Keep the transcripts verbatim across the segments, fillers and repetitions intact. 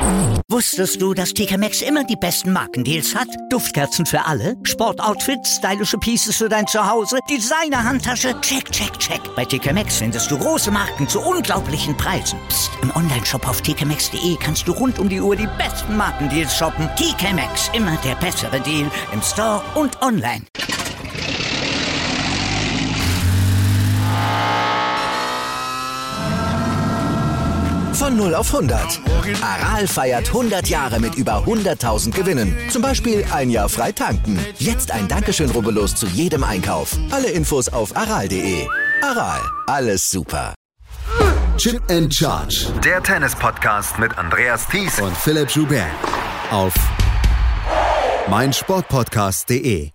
Wusstest du, dass T K Maxx immer die besten Markendeals hat? Duftkerzen für alle, Sportoutfits, stylische Pieces für dein Zuhause, Designer-Handtasche, check, check, check. Bei T K Maxx findest du große Marken zu unglaublichen Preisen. Psst. Im Onlineshop auf t k maxx punkt d e kannst du rund um die Uhr die besten Markendeals shoppen. T K Maxx, immer der bessere Deal im Store und online. Von null auf hundert. Aral feiert hundert Jahre mit über hunderttausend Gewinnen. Zum Beispiel ein Jahr frei tanken. Jetzt ein Dankeschön, rubbellos zu jedem Einkauf. Alle Infos auf aral punkt de. Aral, alles super. Chip and Charge. Der Tennis-Podcast mit Andreas Thies und Philipp Joubert. Auf meinsportpodcast punkt de.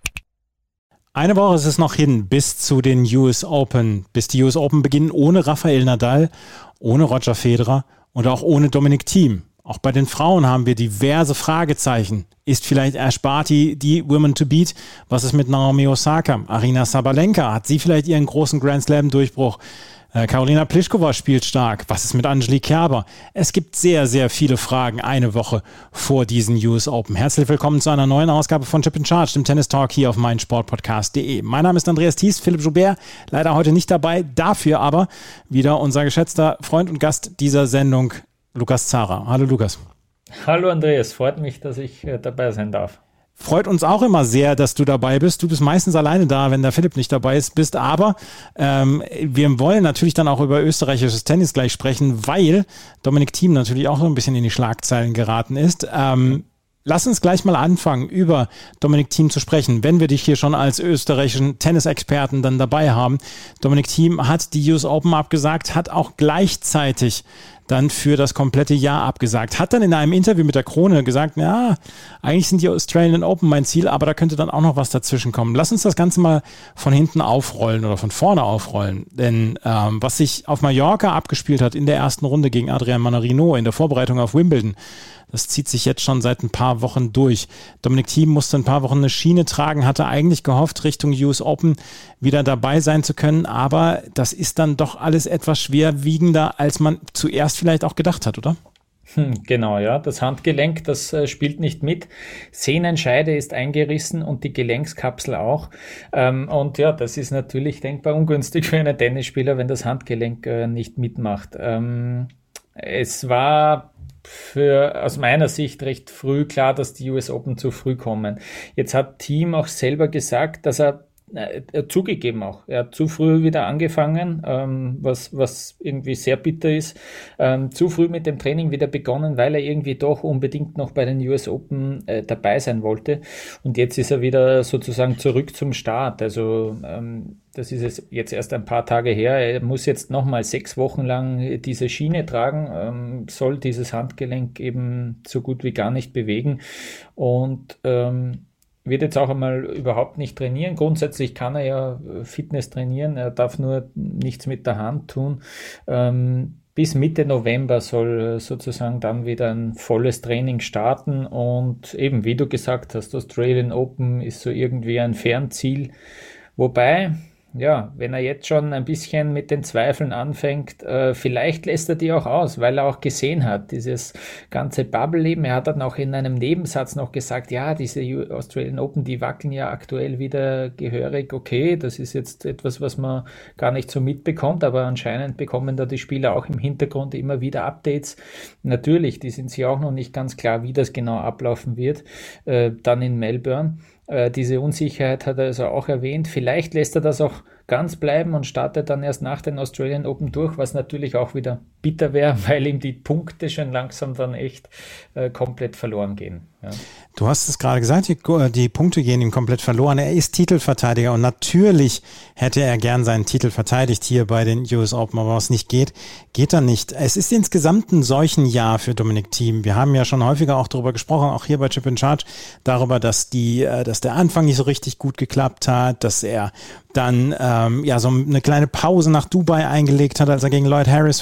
Eine Woche ist es noch hin bis zu den U S Open. Bis die U S Open beginnen ohne Rafael Nadal, ohne Roger Federer und auch ohne Dominic Thiem. Auch bei den Frauen haben wir diverse Fragezeichen. Ist vielleicht Ash Barty die Women to beat? Was ist mit Naomi Osaka? Aryna Sabalenka, hat sie vielleicht ihren großen Grand Slam-Durchbruch? Äh, Karolina Pliskova spielt stark. Was ist mit Angelique Kerber? Es gibt sehr, sehr viele Fragen eine Woche vor diesen U S Open. Herzlich willkommen zu einer neuen Ausgabe von Chip and Charge, dem Tennis Talk hier auf meinsportpodcast punkt de. Mein Name ist Andreas Thies, Philipp Joubert, leider heute nicht dabei. Dafür aber wieder unser geschätzter Freund und Gast dieser Sendung, Lukas Zara. Hallo Lukas. Hallo Andreas, freut mich, dass ich äh, dabei sein darf. Freut uns auch immer sehr, dass du dabei bist. Du bist meistens alleine da, wenn der Philipp nicht dabei ist, bist. Aber ähm, wir wollen natürlich dann auch über österreichisches Tennis gleich sprechen, weil Dominic Thiem natürlich auch so ein bisschen in die Schlagzeilen geraten ist. Ähm, lass uns gleich mal anfangen, über Dominic Thiem zu sprechen, wenn wir dich hier schon als österreichischen Tennisexperten dann dabei haben. Dominic Thiem hat die U S Open abgesagt, hat auch gleichzeitig dann für das komplette Jahr abgesagt. Hat dann in einem Interview mit der Krone gesagt, ja, eigentlich sind die Australian Open mein Ziel, aber da könnte dann auch noch was dazwischen kommen. Lass uns das Ganze mal von hinten aufrollen oder von vorne aufrollen. Denn ähm, was sich auf Mallorca abgespielt hat in der ersten Runde gegen Adrian Mannarino in der Vorbereitung auf Wimbledon, das zieht sich jetzt schon seit ein paar Wochen durch. Dominic Thiem musste ein paar Wochen eine Schiene tragen, hatte eigentlich gehofft, Richtung U S Open wieder dabei sein zu können, aber das ist dann doch alles etwas schwerwiegender, als man zuerst vielleicht auch gedacht hat, oder? Hm, genau, ja. Das Handgelenk, das äh, spielt nicht mit. Sehnenscheide ist eingerissen und die Gelenkskapsel auch. Ähm, und ja, das ist natürlich denkbar ungünstig für einen Tennisspieler, wenn das Handgelenk äh, nicht mitmacht. Ähm, es war für aus meiner Sicht recht früh klar, dass die U S Open zu früh kommen. Jetzt hat Thiem auch selber gesagt, dass er Er hat zugegeben auch, er hat zu früh wieder angefangen, ähm, was, was irgendwie sehr bitter ist, ähm, zu früh mit dem Training wieder begonnen, weil er irgendwie doch unbedingt noch bei den U S Open äh, dabei sein wollte, und jetzt ist er wieder sozusagen zurück zum Start, also ähm, das ist es jetzt erst ein paar Tage her, er muss jetzt nochmal sechs Wochen lang diese Schiene tragen, ähm, soll dieses Handgelenk eben so gut wie gar nicht bewegen und ähm, wird jetzt auch einmal überhaupt nicht trainieren. Grundsätzlich kann er ja Fitness trainieren, er darf nur nichts mit der Hand tun. Ähm, bis Mitte November soll sozusagen dann wieder ein volles Training starten und eben, wie du gesagt hast, Australian Open ist so irgendwie ein Fernziel. Wobei, ja, wenn er jetzt schon ein bisschen mit den Zweifeln anfängt, äh, vielleicht lässt er die auch aus, weil er auch gesehen hat, dieses ganze Bubble-Leben. Er hat dann auch in einem Nebensatz noch gesagt, ja, diese Australian Open, die wackeln ja aktuell wieder gehörig. Okay, das ist jetzt etwas, was man gar nicht so mitbekommt, aber anscheinend bekommen da die Spieler auch im Hintergrund immer wieder Updates. Natürlich, die sind sich auch noch nicht ganz klar, wie das genau ablaufen wird, äh, dann in Melbourne. Diese Unsicherheit hat er also auch erwähnt. Vielleicht lässt er das auch ganz bleiben und startet dann erst nach den Australian Open durch, was natürlich auch wieder bitter wäre, weil ihm die Punkte schon langsam dann echt äh, komplett verloren gehen. Ja. Du hast es gerade gesagt, die, die Punkte gehen ihm komplett verloren. Er ist Titelverteidiger und natürlich hätte er gern seinen Titel verteidigt hier bei den U S Open, aber was nicht geht, geht dann nicht. Es ist insgesamt ein solchen Jahr für Dominic Thiem. Wir haben ja schon häufiger auch darüber gesprochen, auch hier bei Chip and Charge, darüber, dass die, dass der Anfang nicht so richtig gut geklappt hat, dass er dann ähm, ja so eine kleine Pause nach Dubai eingelegt hat, als er gegen Lloyd Harris verloren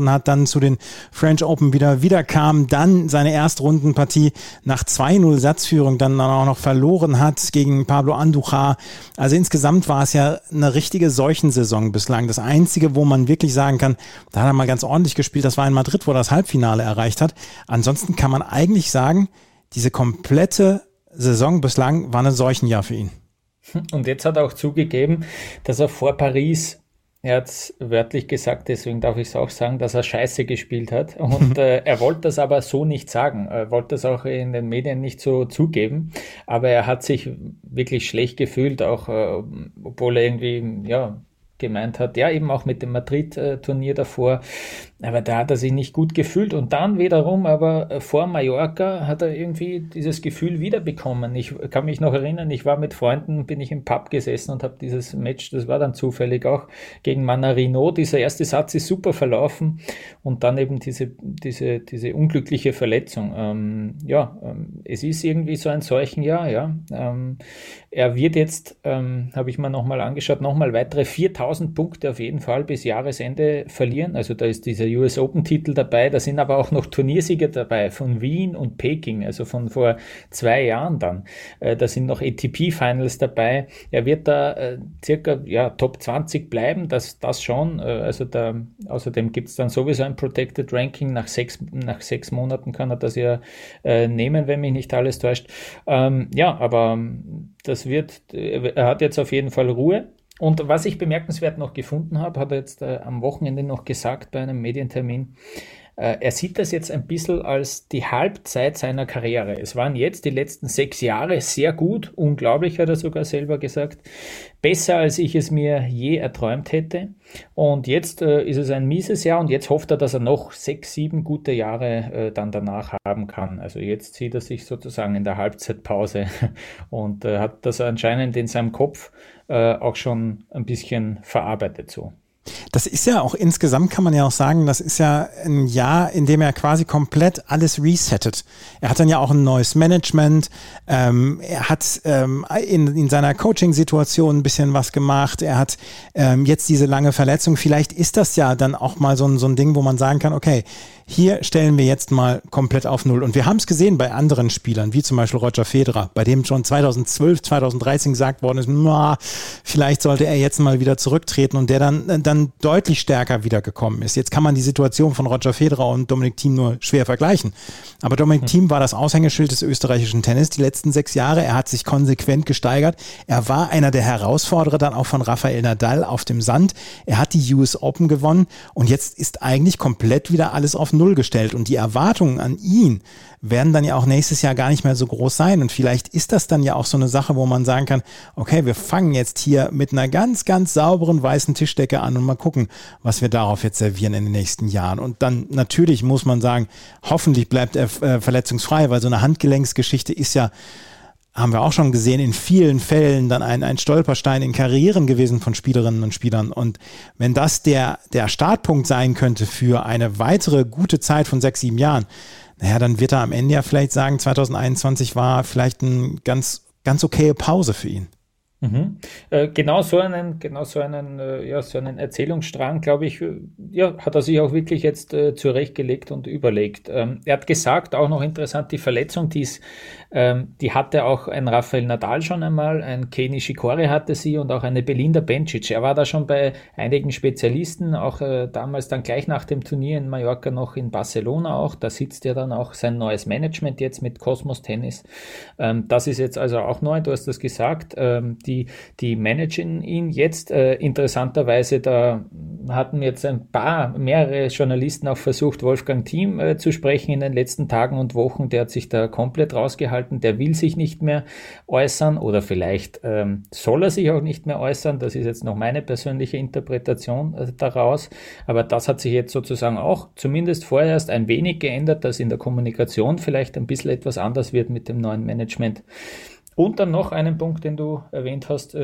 verloren hat, dann zu den French Open wieder wiederkam, dann seine Erstrundenpartie nach zwei null Satzführung dann auch noch verloren hat gegen Pablo Andujar. Also insgesamt war es ja eine richtige Seuchensaison bislang. Das Einzige, wo man wirklich sagen kann, da hat er mal ganz ordentlich gespielt, das war in Madrid, wo er das Halbfinale erreicht hat. Ansonsten kann man eigentlich sagen, diese komplette Saison bislang war ein Seuchenjahr für ihn. Und jetzt hat er auch zugegeben, dass er vor Paris, er hat es wörtlich gesagt, deswegen darf ich es auch sagen, dass er Scheiße gespielt hat. Und äh, er wollte das aber so nicht sagen. Er wollte das auch in den Medien nicht so zugeben. Aber er hat sich wirklich schlecht gefühlt, auch äh, obwohl er irgendwie, ja, gemeint hat, ja, eben auch mit dem Madrid-Turnier davor, aber da hat er sich nicht gut gefühlt und dann wiederum, aber vor Mallorca hat er irgendwie dieses Gefühl wiederbekommen. Ich kann mich noch erinnern, ich war mit Freunden, bin ich im Pub gesessen und habe dieses Match, das war dann zufällig auch, gegen Manarino, dieser erste Satz ist super verlaufen und dann eben diese, diese, diese unglückliche Verletzung. Ähm, ja, ähm, es ist irgendwie so ein Seuchenjahr, ja. Ähm, er wird jetzt, ähm, habe ich mir nochmal angeschaut, nochmal weitere viertausend Punkte auf jeden Fall bis Jahresende verlieren. Also da ist dieser U S Open Titel dabei, da sind aber auch noch Turniersieger dabei von Wien und Peking, also von vor zwei Jahren dann. Äh, da sind noch A T P Finals dabei. Er wird da äh, circa ja, Top zwanzig bleiben, das, das schon. Äh, also da, außerdem gibt es dann sowieso ein Protected Ranking. Nach sechs, nach sechs Monaten kann er das ja äh, nehmen, wenn mich nicht alles täuscht. Ähm, ja, aber das wird, er hat jetzt auf jeden Fall Ruhe. Und was ich bemerkenswert noch gefunden habe, hat er jetzt äh, am Wochenende noch gesagt bei einem Medientermin, äh, er sieht das jetzt ein bisschen als die Halbzeit seiner Karriere. Es waren jetzt die letzten sechs Jahre sehr gut, unglaublich hat er sogar selber gesagt, besser als ich es mir je erträumt hätte. Und jetzt äh, ist es ein mieses Jahr und jetzt hofft er, dass er noch sechs, sieben gute Jahre äh, dann danach haben kann. Also jetzt sieht er sich sozusagen in der Halbzeitpause und äh, hat das anscheinend in seinem Kopf äh, auch schon ein bisschen verarbeitet so. Das ist ja auch insgesamt, kann man ja auch sagen, das ist ja ein Jahr, in dem er quasi komplett alles resettet. Er hat dann ja auch ein neues Management, ähm, er hat ähm, in, in seiner Coaching-Situation ein bisschen was gemacht, er hat ähm, jetzt diese lange Verletzung. Vielleicht ist das ja dann auch mal so ein, so ein Ding, wo man sagen kann, okay, hier stellen wir jetzt mal komplett auf Null. Und wir haben es gesehen bei anderen Spielern, wie zum Beispiel Roger Federer, bei dem schon zweitausendzwölf, zweitausenddreizehn gesagt worden ist, na, vielleicht sollte er jetzt mal wieder zurücktreten und der dann, dann deutlich stärker wiedergekommen ist. Jetzt kann man die Situation von Roger Federer und Dominic Thiem nur schwer vergleichen. Aber Dominic Thiem war das Aushängeschild des österreichischen Tennis die letzten sechs Jahre. Er hat sich konsequent gesteigert. Er war einer der Herausforderer dann auch von Rafael Nadal auf dem Sand. Er hat die U S Open gewonnen und jetzt ist eigentlich komplett wieder alles auf Null gestellt und die Erwartungen an ihn werden dann ja auch nächstes Jahr gar nicht mehr so groß sein und vielleicht ist das dann ja auch so eine Sache, wo man sagen kann, okay, wir fangen jetzt hier mit einer ganz, ganz sauberen weißen Tischdecke an und mal gucken, was wir darauf jetzt servieren in den nächsten Jahren und dann natürlich muss man sagen, hoffentlich bleibt er äh, verletzungsfrei, weil so eine Handgelenksgeschichte ist ja, haben wir auch schon gesehen, in vielen Fällen dann ein, ein Stolperstein in Karrieren gewesen von Spielerinnen und Spielern. Und wenn das der, der Startpunkt sein könnte für eine weitere gute Zeit von sechs, sieben Jahren, naja, dann wird er am Ende ja vielleicht sagen, zweitausendeinundzwanzig war vielleicht eine ganz, ganz okaye Pause für ihn. Mhm. Äh, genau so einen, genau so einen, äh, ja, so einen Erzählungsstrang, glaube ich, äh, ja, hat er sich auch wirklich jetzt äh, zurechtgelegt und überlegt. Ähm, er hat gesagt, auch noch interessant, die Verletzung, die ist, ähm, die hatte auch ein Rafael Nadal schon einmal, ein Kei Nishikori hatte sie und auch eine Belinda Bencic. Er war da schon bei einigen Spezialisten, auch äh, damals dann gleich nach dem Turnier in Mallorca noch in Barcelona auch. Da sitzt ja dann auch sein neues Management jetzt mit Cosmos Tennis. Ähm, das ist jetzt also auch neu, du hast das gesagt. Ähm, die Die, die managen ihn jetzt. Äh, interessanterweise, da hatten jetzt ein paar, mehrere Journalisten auch versucht, Wolfgang Thiem äh, zu sprechen in den letzten Tagen und Wochen. Der hat sich da komplett rausgehalten. Der will sich nicht mehr äußern oder vielleicht ähm, soll er sich auch nicht mehr äußern. Das ist jetzt noch meine persönliche Interpretation äh, daraus. Aber das hat sich jetzt sozusagen auch zumindest vorerst ein wenig geändert, dass in der Kommunikation vielleicht ein bisschen etwas anders wird mit dem neuen Management. Und dann noch einen Punkt, den du erwähnt hast, äh,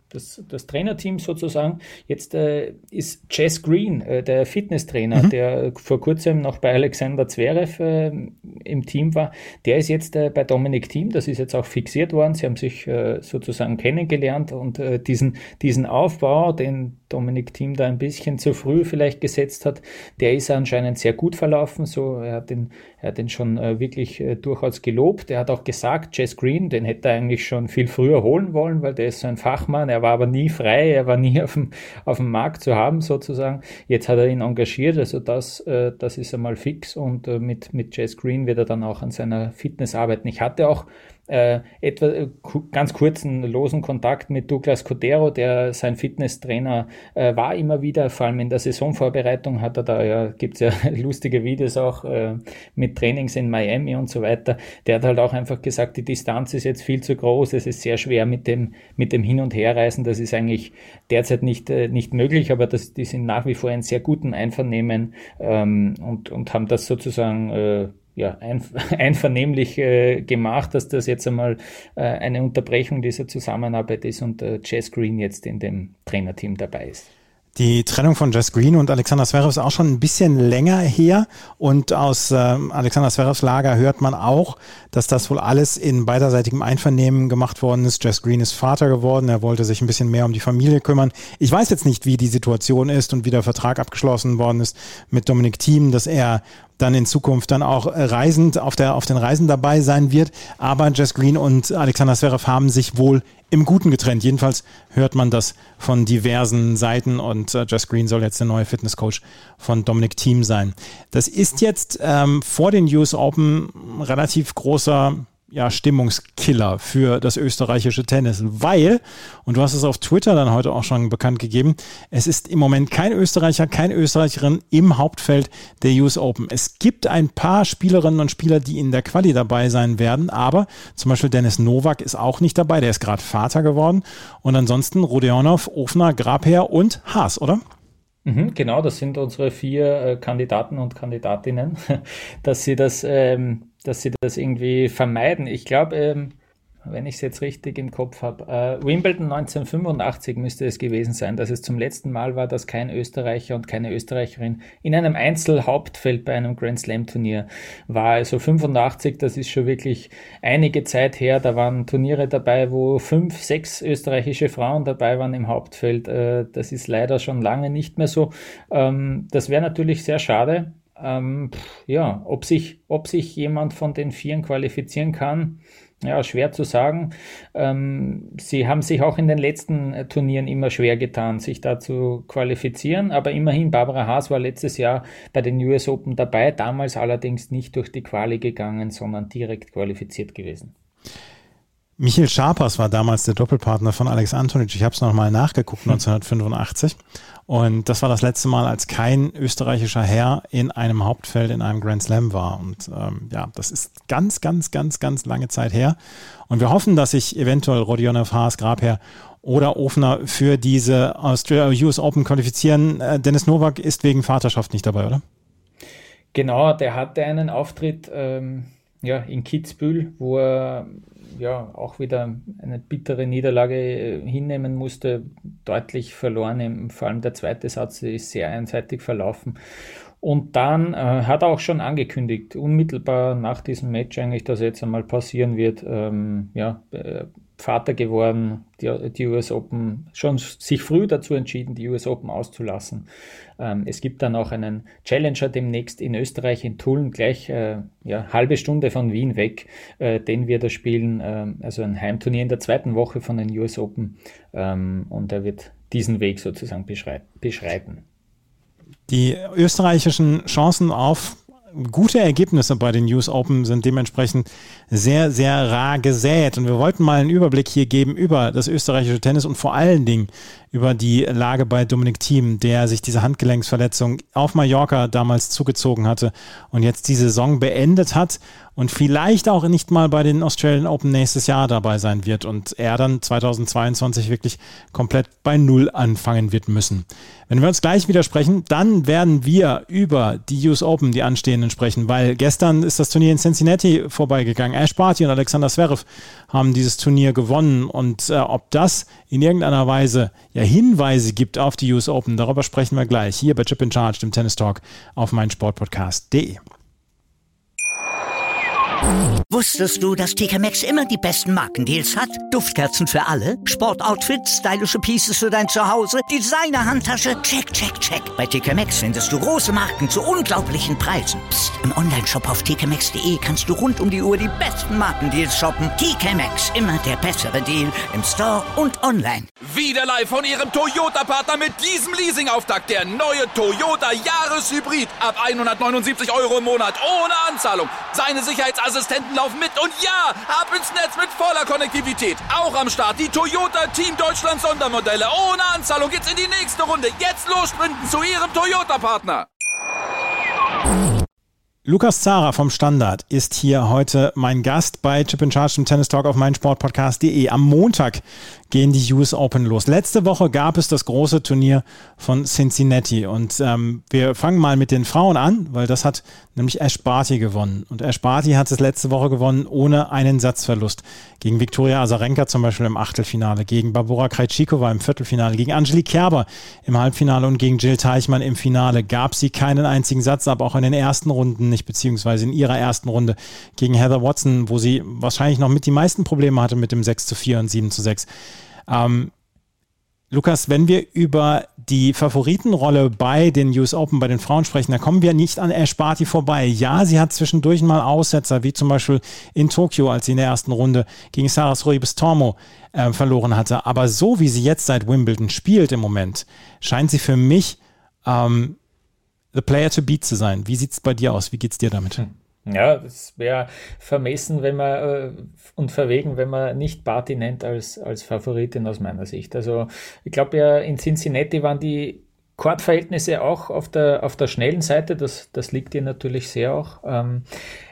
das, das Trainerteam sozusagen. Jetzt äh, ist Jess Green, äh, der Fitnesstrainer, mhm. der vor kurzem noch bei Alexander Zverev äh, im Team war, der ist jetzt äh, bei Dominic Thiem, das ist jetzt auch fixiert worden. Sie haben sich äh, sozusagen kennengelernt und äh, diesen, diesen Aufbau, den Dominic Thiem da ein bisschen zu früh vielleicht gesetzt hat, der ist anscheinend sehr gut verlaufen. So, er hat den, er hat den schon äh, wirklich äh, durchaus gelobt. Er hat auch gesagt, Jess Green, den hätte er eigentlich schon viel früher holen wollen, weil der ist so ein Fachmann. Er war aber nie frei, er war nie auf dem, auf dem Markt zu haben sozusagen. Jetzt hat er ihn engagiert, also das, äh, das ist einmal fix und äh, mit, mit Jess Green wird er dann auch an seiner Fitness arbeiten. Ich hatte auch Äh, etwa äh, ganz kurzen losen Kontakt mit Douglas Codero, der sein Fitnesstrainer äh, war immer wieder, vor allem in der Saisonvorbereitung hat er da, ja, gibt's ja lustige Videos auch äh, mit Trainings in Miami und so weiter. Der hat halt auch einfach gesagt, die Distanz ist jetzt viel zu groß, es ist sehr schwer mit dem mit dem Hin- und Herreisen, das ist eigentlich derzeit nicht äh, nicht möglich, aber das, die sind nach wie vor in sehr gutem Einvernehmen ähm, und, und haben das sozusagen äh, ja, ein, einvernehmlich äh, gemacht, dass das jetzt einmal äh, eine Unterbrechung dieser Zusammenarbeit ist und äh, Jess Green jetzt in dem Trainerteam dabei ist. Die Trennung von Jess Green und Alexander Zverev ist auch schon ein bisschen länger her und aus äh, Alexander Zverevs Lager hört man auch, dass das wohl alles in beiderseitigem Einvernehmen gemacht worden ist. Jess Green ist Vater geworden, er wollte sich ein bisschen mehr um die Familie kümmern. Ich weiß jetzt nicht, wie die Situation ist und wie der Vertrag abgeschlossen worden ist mit Dominic Thiem, dass er dann in Zukunft dann auch reisend auf der auf den Reisen dabei sein wird. Aber Jess Green und Alexander Zverev haben sich wohl im Guten getrennt. Jedenfalls hört man das von diversen Seiten und äh, Jess Green soll jetzt der neue Fitnesscoach von Dominic Thiem sein. Das ist jetzt ähm, vor den U S Open ein relativ großer ja, Stimmungskiller für das österreichische Tennis, weil, und du hast es auf Twitter dann heute auch schon bekannt gegeben, es ist im Moment kein Österreicher, keine Österreicherin im Hauptfeld der U S Open. Es gibt ein paar Spielerinnen und Spieler, die in der Quali dabei sein werden, aber zum Beispiel Dennis Novak ist auch nicht dabei, der ist gerade Vater geworden und ansonsten Rodionov, Ofner, Grabherr und Haas, oder? Mhm, genau, das sind unsere vier äh, Kandidaten und Kandidatinnen, dass sie das ähm dass sie das irgendwie vermeiden. Ich glaube, ähm, wenn ich es jetzt richtig im Kopf habe, äh, Wimbledon neunzehnhundertfünfundachtzig müsste es gewesen sein, dass es zum letzten Mal war, dass kein Österreicher und keine Österreicherin in einem Einzelhauptfeld bei einem Grand Slam Turnier war. Also fünfundachtzig, das ist schon wirklich einige Zeit her. Da waren Turniere dabei, wo fünf, sechs österreichische Frauen dabei waren im Hauptfeld. Äh, das ist leider schon lange nicht mehr so. Ähm, das wäre natürlich sehr schade. Ähm, pff, ja, ob sich, ob sich jemand von den Vieren qualifizieren kann, ja, schwer zu sagen. Ähm, sie haben sich auch in den letzten äh, Turnieren immer schwer getan, sich da zu qualifizieren, aber immerhin, Barbara Haas war letztes Jahr bei den U S Open dabei, damals allerdings nicht durch die Quali gegangen, sondern direkt qualifiziert gewesen. Michael Scharpers war damals der Doppelpartner von Alex Antonic. Ich habe es nochmal nachgeguckt, neunzehnhundertfünfundachtzig. Und das war das letzte Mal, als kein österreichischer Herr in einem Hauptfeld in einem Grand Slam war. Und ähm, ja, das ist ganz, ganz, ganz, ganz lange Zeit her. Und wir hoffen, dass sich eventuell Rodionov, Haas, Grabherr oder Ofner für diese Australia U S Open qualifizieren. Äh, Dennis Novak ist wegen Vaterschaft nicht dabei, oder? Genau, der hatte einen Auftritt ähm, ja, in Kitzbühel, wo er ja auch wieder eine bittere Niederlage hinnehmen musste, deutlich verloren, vor allem der zweite Satz ist sehr einseitig verlaufen. Und dann äh, hat er auch schon angekündigt, unmittelbar nach diesem Match eigentlich, dass jetzt einmal passieren wird, ähm, ja, äh, Vater geworden, die, die U S Open, schon sich früh dazu entschieden, die U S Open auszulassen. Ähm, es gibt dann auch einen Challenger demnächst in Österreich, in Tulln, gleich äh, ja, halbe Stunde von Wien weg, äh, den wir da spielen, äh, also ein Heimturnier in der zweiten Woche von den U S Open, ähm, und er wird diesen Weg sozusagen beschrei- beschreiten. Die österreichischen Chancen auf gute Ergebnisse bei den U S Open sind dementsprechend sehr, sehr rar gesät. Und wir wollten mal einen Überblick hier geben über das österreichische Tennis und vor allen Dingen über die Lage bei Dominic Thiem, der sich diese Handgelenksverletzung auf Mallorca damals zugezogen hatte und jetzt die Saison beendet hat. und vielleicht auch nicht mal bei den Australian Open nächstes Jahr dabei sein wird und er dann zweitausendzweiundzwanzig wirklich komplett bei Null anfangen wird müssen. Wenn wir uns gleich widersprechen, dann werden wir über die U S Open, die anstehenden, sprechen, weil gestern ist das Turnier in Cincinnati vorbeigegangen. Ash Barty und Alexander Zverev haben dieses Turnier gewonnen und äh, ob das in irgendeiner Weise ja Hinweise gibt auf die U S Open, darüber sprechen wir gleich hier bei Chip in Charge, dem Tennis Talk auf meinsportpodcast punkt de. Wusstest du, dass T K Maxx immer die besten Markendeals hat? Duftkerzen für alle, Sportoutfits, stylische Pieces für dein Zuhause, Designer-Handtasche, check, check, check. Bei T K Maxx findest du große Marken zu unglaublichen Preisen. Psst. Im Onlineshop auf t k maxx punkt de kannst du rund um die Uhr die besten Markendeals shoppen. T K Maxx, immer der bessere Deal im Store und online. Wieder live von Ihrem Toyota-Partner mit diesem Leasing-Auftakt. Der neue Toyota Jahreshybrid. Ab hundertneunundsiebzig Euro im Monat ohne Anzahlung. Seine Sicherheitsassistenten laufen mit und ja, ab ins Netz mit voller Konnektivität. Auch am Start die Toyota Team Deutschland Sondermodelle. Ohne Anzahlung geht's in die nächste Runde. Jetzt los sprinten zu Ihrem Toyota-Partner. Lukas Zara vom Standard ist hier heute mein Gast bei Chip in Charge im Tennis Talk auf meinsportpodcast punkt de. Am Montag gehen die U S Open los. Letzte Woche gab es das große Turnier von Cincinnati und ähm, wir fangen mal mit den Frauen an, weil das hat nämlich Ash Barty gewonnen. Und Ash Barty hat es letzte Woche gewonnen ohne einen Satzverlust. Gegen Viktoria Azarenka zum Beispiel im Achtelfinale, gegen Barbora Krejcikova im Viertelfinale, gegen Angelique Kerber im Halbfinale und gegen Jill Teichmann im Finale gab sie keinen einzigen Satz, aber auch in den ersten Runden nicht, beziehungsweise in ihrer ersten Runde gegen Heather Watson, wo sie wahrscheinlich noch mit die meisten Probleme hatte mit dem sechs zu vier und sieben zu sechs. Ähm, Lukas, wenn wir über die Favoritenrolle bei den U S Open, bei den Frauen sprechen, da kommen wir nicht an Ash Barty vorbei. Ja, sie hat zwischendurch mal Aussetzer, wie zum Beispiel in Tokio, als sie in der ersten Runde gegen Sarasroibes Tormo äh, verloren hatte. Aber so wie sie jetzt seit Wimbledon spielt im Moment, scheint sie für mich ähm, the player to beat zu sein. Wie sieht es bei dir aus? Wie geht es dir damit? Hm. Ja, das wäre vermessen, wenn man äh, und verwegen, wenn man nicht Barty nennt als, als Favoritin aus meiner Sicht. Also ich glaube ja, in Cincinnati waren die Courtverhältnisse auch auf der, auf der schnellen Seite. Das, das liegt ihr natürlich sehr auch. Ähm,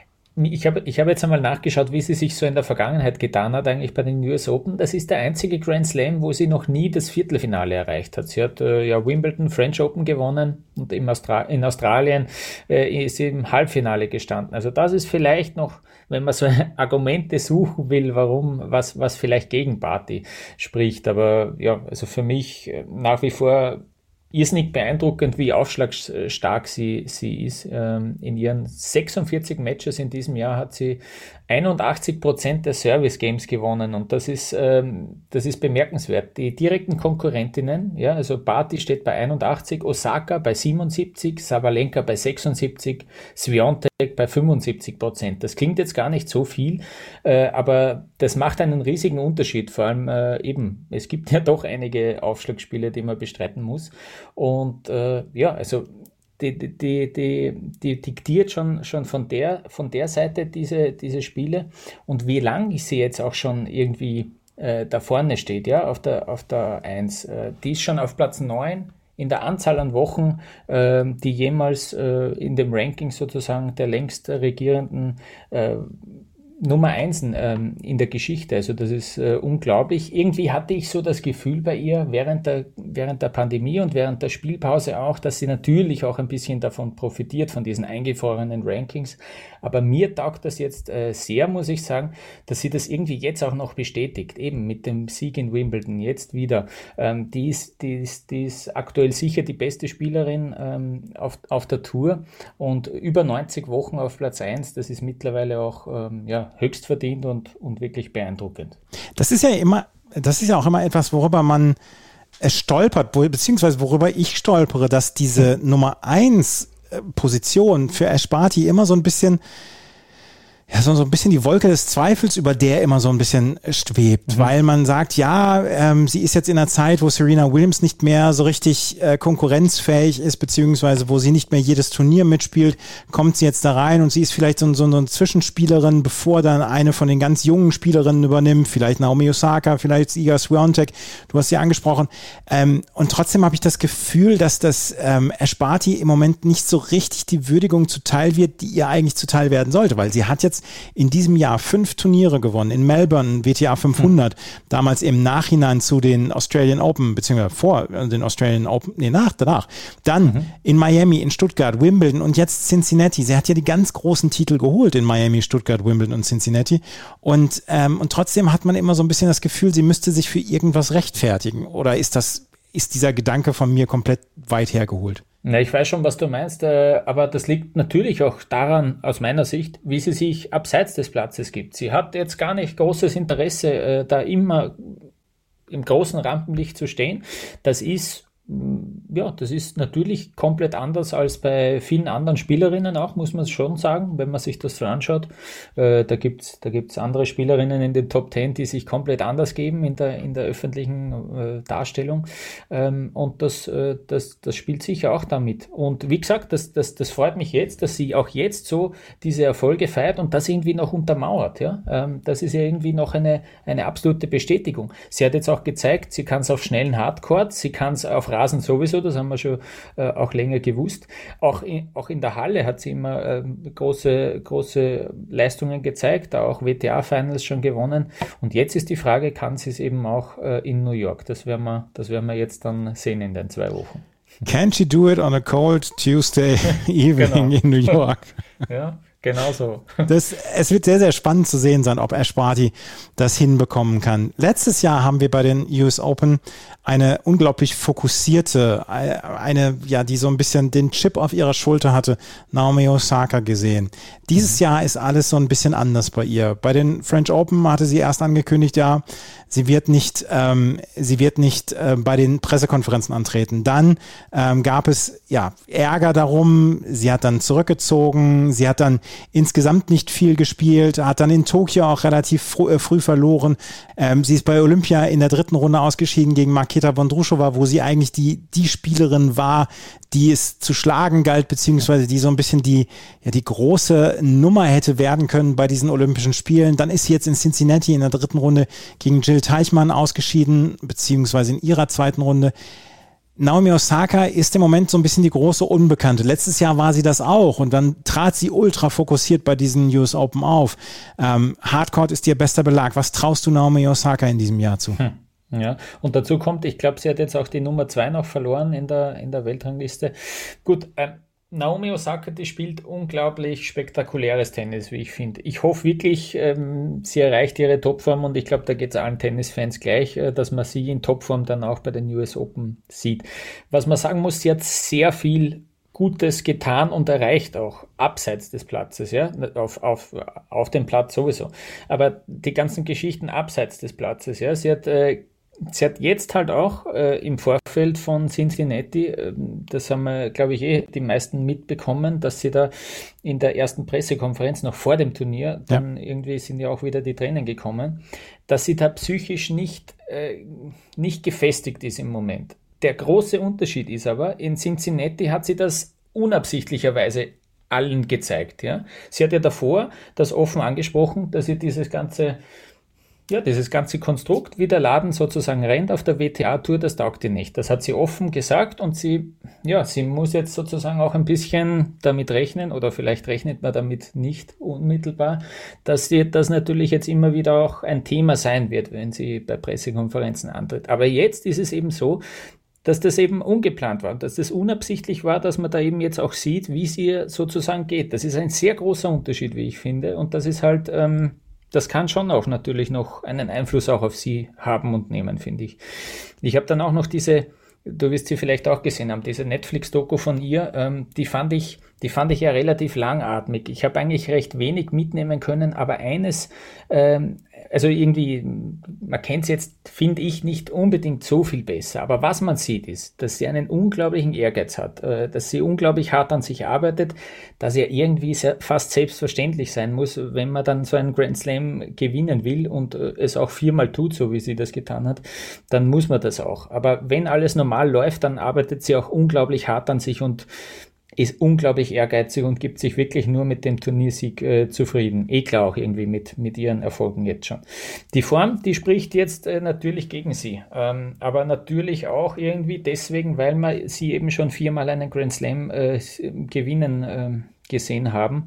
Ich habe ich hab jetzt einmal nachgeschaut, wie sie sich so in der Vergangenheit getan hat, eigentlich bei den U S Open. Das ist der einzige Grand Slam, wo sie noch nie das Viertelfinale erreicht hat. Sie hat äh, ja Wimbledon, French Open gewonnen und im Austra- in Australien äh, ist sie im Halbfinale gestanden. Also das ist vielleicht noch, wenn man so Argumente suchen will, warum, was, was vielleicht gegen Barty spricht. Aber ja, also für mich nach wie vor irrsinnig beeindruckend, wie aufschlagsstark sie, sie ist. Ähm, in ihren sechsundvierzig Matches in diesem Jahr hat sie einundachtzig Prozent der Service Games gewonnen und das ist, ähm, das ist bemerkenswert. Die direkten Konkurrentinnen, ja, also Barty steht bei einundachtzig, Osaka bei siebenundsiebzig, Sabalenka bei sechsundsiebzig, Swiatek bei fünfundsiebzig Prozent. Das klingt jetzt gar nicht so viel, äh, aber das macht einen riesigen Unterschied. Vor allem äh, eben, es gibt ja doch einige Aufschlagspiele, die man bestreiten muss. Und äh, ja, also die, die, die, die diktiert schon, schon von der, von der Seite diese, diese Spiele. Und wie lang sie jetzt auch schon irgendwie äh, da vorne steht, ja, auf der, auf der eins. Äh, die ist schon auf Platz neun in der Anzahl an Wochen, äh, die jemals äh, in dem Ranking sozusagen der längst regierenden äh, Nummer eins ähm, in der Geschichte. Also das ist äh, unglaublich. Irgendwie hatte ich so das Gefühl bei ihr während der, während der Pandemie und während der Spielpause auch, dass sie natürlich auch ein bisschen davon profitiert, von diesen eingefrorenen Rankings. Aber mir taugt das jetzt äh, sehr, muss ich sagen, dass sie das irgendwie jetzt auch noch bestätigt. Eben mit dem Sieg in Wimbledon jetzt wieder. Ähm, die, ist, die, ist, die ist aktuell sicher die beste Spielerin ähm, auf, auf der Tour und über neunzig Wochen auf Platz eins. Das ist mittlerweile auch ähm, ja, höchst verdient und, und wirklich beeindruckend. Das ist ja immer, das ist ja auch immer etwas, worüber man stolpert, beziehungsweise worüber ich stolpere, dass diese Nummer eins Position für Ash Barty immer so ein bisschen, ja, so, so ein bisschen die Wolke des Zweifels, über der immer so ein bisschen schwebt, mhm. weil man sagt, ja, ähm, sie ist jetzt in einer Zeit, wo Serena Williams nicht mehr so richtig äh, konkurrenzfähig ist, beziehungsweise wo sie nicht mehr jedes Turnier mitspielt, kommt sie jetzt da rein und sie ist vielleicht so, so, so eine Zwischenspielerin, bevor dann eine von den ganz jungen Spielerinnen übernimmt, vielleicht Naomi Osaka, vielleicht Iga Swiatek, du hast sie angesprochen, ähm, und trotzdem habe ich das Gefühl, dass das ähm, Ash Barty im Moment nicht so richtig die Würdigung zuteil wird, die ihr eigentlich zuteil werden sollte, weil sie hat jetzt jetzt in diesem Jahr fünf Turniere gewonnen. In Melbourne W T A fünfhundert, hm. damals im Nachhinein zu den Australian Open, beziehungsweise vor den Australian Open, nee, nach, danach. Dann mhm. in Miami, in Stuttgart, Wimbledon und jetzt Cincinnati. Sie hat ja die ganz großen Titel geholt in Miami, Stuttgart, Wimbledon und Cincinnati. Und, ähm, und trotzdem hat man immer so ein bisschen das Gefühl, sie müsste sich für irgendwas rechtfertigen. Oder ist das, ist dieser Gedanke von mir komplett weit hergeholt? Na, ich weiß schon, was du meinst, äh, aber das liegt natürlich auch daran, aus meiner Sicht, wie sie sich abseits des Platzes gibt. Sie hat jetzt gar nicht großes Interesse, äh, da immer im großen Rampenlicht zu stehen. Das ist Ja, das ist natürlich komplett anders als bei vielen anderen Spielerinnen auch, muss man schon sagen, wenn man sich das so anschaut. Äh, da gibt's da gibt's andere Spielerinnen in den Top Ten, die sich komplett anders geben in der in der öffentlichen äh, Darstellung. Ähm, und das, äh, das das spielt sicher auch damit. Und wie gesagt, das das das freut mich jetzt, dass sie auch jetzt so diese Erfolge feiert und das irgendwie noch untermauert. Ja, ähm, das ist ja irgendwie noch eine eine absolute Bestätigung. Sie hat jetzt auch gezeigt, sie kann es auf schnellen Hardcourts, sie kann es auf Rasen sowieso, das haben wir schon äh, auch länger gewusst. Auch in, auch in der Halle hat sie immer äh, große, große Leistungen gezeigt, auch W T A-Finals schon gewonnen. Und jetzt ist die Frage, kann sie es eben auch äh, in New York? Das werden wir, das werden wir jetzt dann sehen in den zwei Wochen. Can she do it on a cold Tuesday evening genau. in New York? Ja. Genau so. Das, es wird sehr, sehr spannend zu sehen sein, ob Ash Barty das hinbekommen kann. Letztes Jahr haben wir bei den U S Open eine unglaublich fokussierte, eine, ja, die so ein bisschen den Chip auf ihrer Schulter hatte, Naomi Osaka gesehen. Dieses mhm. Jahr ist alles so ein bisschen anders bei ihr. Bei den French Open hatte sie erst angekündigt, ja, sie wird nicht, ähm, sie wird nicht äh, bei den Pressekonferenzen antreten. Dann ähm, gab es ja Ärger darum. Sie hat dann zurückgezogen. Sie hat dann insgesamt nicht viel gespielt. Hat dann in Tokio auch relativ fr- äh, früh verloren. Ähm, sie ist bei Olympia in der dritten Runde ausgeschieden gegen Marketa Vondroušová, wo sie eigentlich die die Spielerin war, die es zu schlagen galt, beziehungsweise die so ein bisschen die ja die große Nummer hätte werden können bei diesen Olympischen Spielen. Dann ist sie jetzt in Cincinnati in der dritten Runde gegen Jill Teichmann ausgeschieden, beziehungsweise in ihrer zweiten Runde. Naomi Osaka ist im Moment so ein bisschen die große Unbekannte. Letztes Jahr war sie das auch und dann trat sie ultra fokussiert bei diesen U S Open auf. Ähm, Hardcourt ist ihr bester Belag. Was traust du Naomi Osaka in diesem Jahr zu? Hm. Ja, und dazu kommt, ich glaube, sie hat jetzt auch die Nummer zwei noch verloren in der, in der Weltrangliste. Gut, ähm, Naomi Osaka, die spielt unglaublich spektakuläres Tennis, wie ich finde. Ich hoffe wirklich, ähm, sie erreicht ihre Topform und ich glaube, da geht es allen Tennisfans gleich, äh, dass man sie in Topform dann auch bei den U S Open sieht. Was man sagen muss, sie hat sehr viel Gutes getan und erreicht auch abseits des Platzes, ja, auf, auf, auf dem Platz sowieso. Aber die ganzen Geschichten abseits des Platzes, ja, sie hat äh, Sie hat jetzt halt auch äh, im Vorfeld von Cincinnati, äh, das haben wir, glaube ich, eh die meisten mitbekommen, dass sie da in der ersten Pressekonferenz noch vor dem Turnier, dann ja. irgendwie sind ja auch wieder die Tränen gekommen, dass sie da psychisch nicht, äh, nicht gefestigt ist im Moment. Der große Unterschied ist aber, in Cincinnati hat sie das unabsichtlicherweise allen gezeigt. Ja? Sie hat ja davor das offen angesprochen, dass sie dieses ganze Ja, dieses ganze Konstrukt, wie der Laden sozusagen rennt auf der W T A-Tour, das taugt ihr nicht. Das hat sie offen gesagt und sie, ja, sie muss jetzt sozusagen auch ein bisschen damit rechnen, oder vielleicht rechnet man damit nicht unmittelbar, dass sie, das natürlich jetzt immer wieder auch ein Thema sein wird, wenn sie bei Pressekonferenzen antritt. Aber jetzt ist es eben so, dass das eben ungeplant war, dass das unabsichtlich war, dass man da eben jetzt auch sieht, wie es ihr sozusagen geht. Das ist ein sehr großer Unterschied, wie ich finde, und das ist halt... Ähm, Das kann schon auch natürlich noch einen Einfluss auch auf sie haben und nehmen, finde ich. Ich habe dann auch noch diese, du wirst sie vielleicht auch gesehen haben, diese Netflix-Doku von ihr, ähm, die fand ich, die fand ich ja relativ langatmig. Ich habe eigentlich recht wenig mitnehmen können, aber eines, ähm, also irgendwie, man kennt es jetzt, finde ich, nicht unbedingt so viel besser. Aber was man sieht, ist, dass sie einen unglaublichen Ehrgeiz hat, äh, dass sie unglaublich hart an sich arbeitet, dass er irgendwie sehr, fast selbstverständlich sein muss, wenn man dann so einen Grand Slam gewinnen will und äh, es auch viermal tut, so wie sie das getan hat, dann muss man das auch. Aber wenn alles normal läuft, dann arbeitet sie auch unglaublich hart an sich und ist unglaublich ehrgeizig und gibt sich wirklich nur mit dem Turniersieg äh, zufrieden. Eh klar auch irgendwie mit, mit ihren Erfolgen jetzt schon. Die Form, die spricht jetzt äh, natürlich gegen sie, ähm, aber natürlich auch irgendwie deswegen, weil wir sie eben schon viermal einen Grand Slam äh, gewinnen äh, gesehen haben.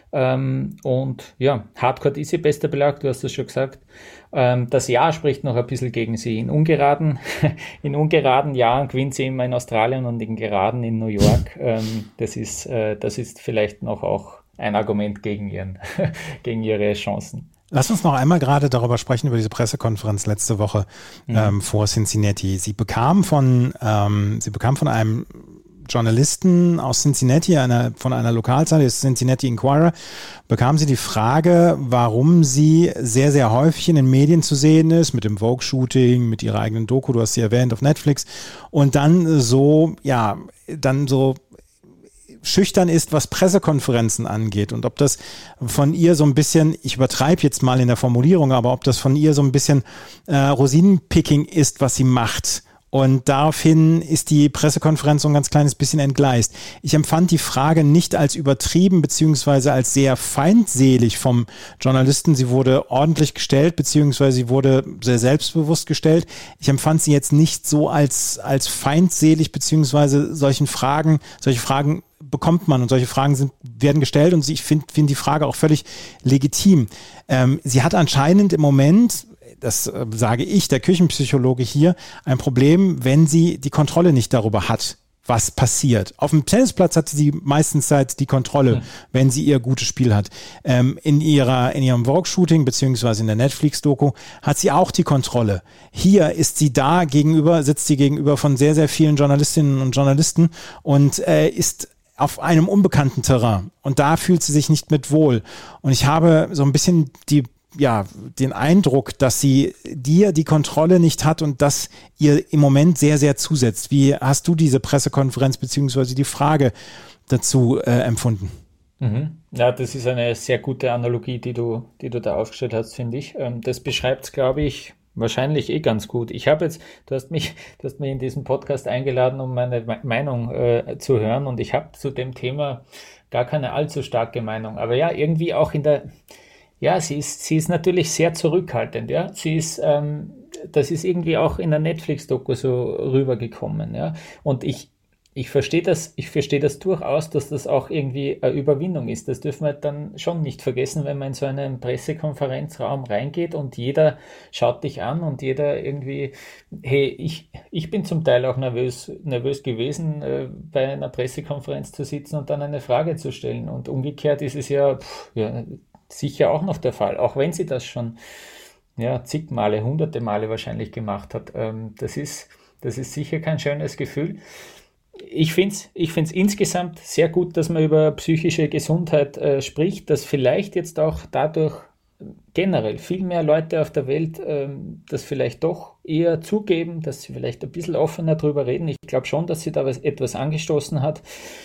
Ähm, und ja, Hardcourt ist ihr bester Belag, du hast es schon gesagt. Ähm, das Jahr spricht noch ein bisschen gegen sie. In ungeraden, in ungeraden Jahren gewinnt sie immer in Australien und in geraden in New York. Ähm, das ist, äh, das ist vielleicht noch auch ein Argument gegen ihren, gegen ihre Chancen. Lass uns noch einmal gerade darüber sprechen, über diese Pressekonferenz letzte Woche mhm. ähm, vor Cincinnati. Sie bekam von, ähm, sie bekam von einem Journalisten aus Cincinnati, einer, von einer Lokalzeitung, des Cincinnati Enquirer, bekam sie die Frage, warum sie sehr, sehr häufig in den Medien zu sehen ist, mit dem Vogue-Shooting, mit ihrer eigenen Doku, du hast sie erwähnt, auf Netflix, und dann so, ja, dann so schüchtern ist, was Pressekonferenzen angeht, und ob das von ihr so ein bisschen, ich übertreibe jetzt mal in der Formulierung, aber ob das von ihr so ein bisschen äh, Rosinenpicking ist, was sie macht. Und daraufhin ist die Pressekonferenz so ein ganz kleines bisschen entgleist. Ich empfand die Frage nicht als übertrieben beziehungsweise als sehr feindselig vom Journalisten. Sie wurde ordentlich gestellt, beziehungsweise sie wurde sehr selbstbewusst gestellt. Ich empfand sie jetzt nicht so als, als feindselig, beziehungsweise solchen Fragen, solche Fragen bekommt man und solche Fragen sind, werden gestellt, und ich finde find die Frage auch völlig legitim. Ähm, sie hat anscheinend im Moment, das äh, sage ich, der Küchenpsychologe hier, ein Problem, wenn sie die Kontrolle nicht darüber hat, was passiert. Auf dem Tennisplatz hat sie meistens halt die Kontrolle, mhm. wenn sie ihr gutes Spiel hat. Ähm, in ihrer, in ihrem Vogue-Shooting beziehungsweise in der Netflix-Doku hat sie auch die Kontrolle. Hier ist sie da gegenüber, sitzt sie gegenüber von sehr, sehr vielen Journalistinnen und Journalisten und äh, ist auf einem unbekannten Terrain. Und da fühlt sie sich nicht mit wohl. Und ich habe so ein bisschen die ja, den Eindruck, dass sie dir die Kontrolle nicht hat und das ihr im Moment sehr, sehr zusetzt. Wie hast du diese Pressekonferenz beziehungsweise die Frage dazu äh, empfunden? Mhm. Ja, das ist eine sehr gute Analogie, die du, die du da aufgestellt hast, finde ich. Ähm, das beschreibt es, glaube ich, wahrscheinlich eh ganz gut. Ich habe jetzt, du hast mich, du hast mich in diesen Podcast eingeladen, um meine Me- Meinung äh, zu hören, und ich habe zu dem Thema gar keine allzu starke Meinung. Aber ja, irgendwie auch in der Ja, sie ist, sie ist natürlich sehr zurückhaltend, ja. Sie ist, ähm, das ist irgendwie auch in der Netflix-Doku so rübergekommen, ja. Und ich, ich verstehe das, ich verstehe das durchaus, dass das auch irgendwie eine Überwindung ist. Das dürfen wir dann schon nicht vergessen, wenn man in so einen Pressekonferenzraum reingeht und jeder schaut dich an und jeder irgendwie, hey, ich, ich bin zum Teil auch nervös, nervös gewesen, äh, bei einer Pressekonferenz zu sitzen und dann eine Frage zu stellen. Und umgekehrt ist es ja, pff, ja, sicher auch noch der Fall, auch wenn sie das schon ja, zig Male, hunderte Male wahrscheinlich gemacht hat. Ähm, das ist, das ist sicher kein schönes Gefühl. Ich finde es ich find's insgesamt sehr gut, dass man über psychische Gesundheit äh, spricht, dass vielleicht jetzt auch dadurch generell viel mehr Leute auf der Welt ähm, das vielleicht doch eher zugeben, dass sie vielleicht ein bisschen offener drüber reden. Ich glaube schon, dass sie da was, etwas angestoßen hat.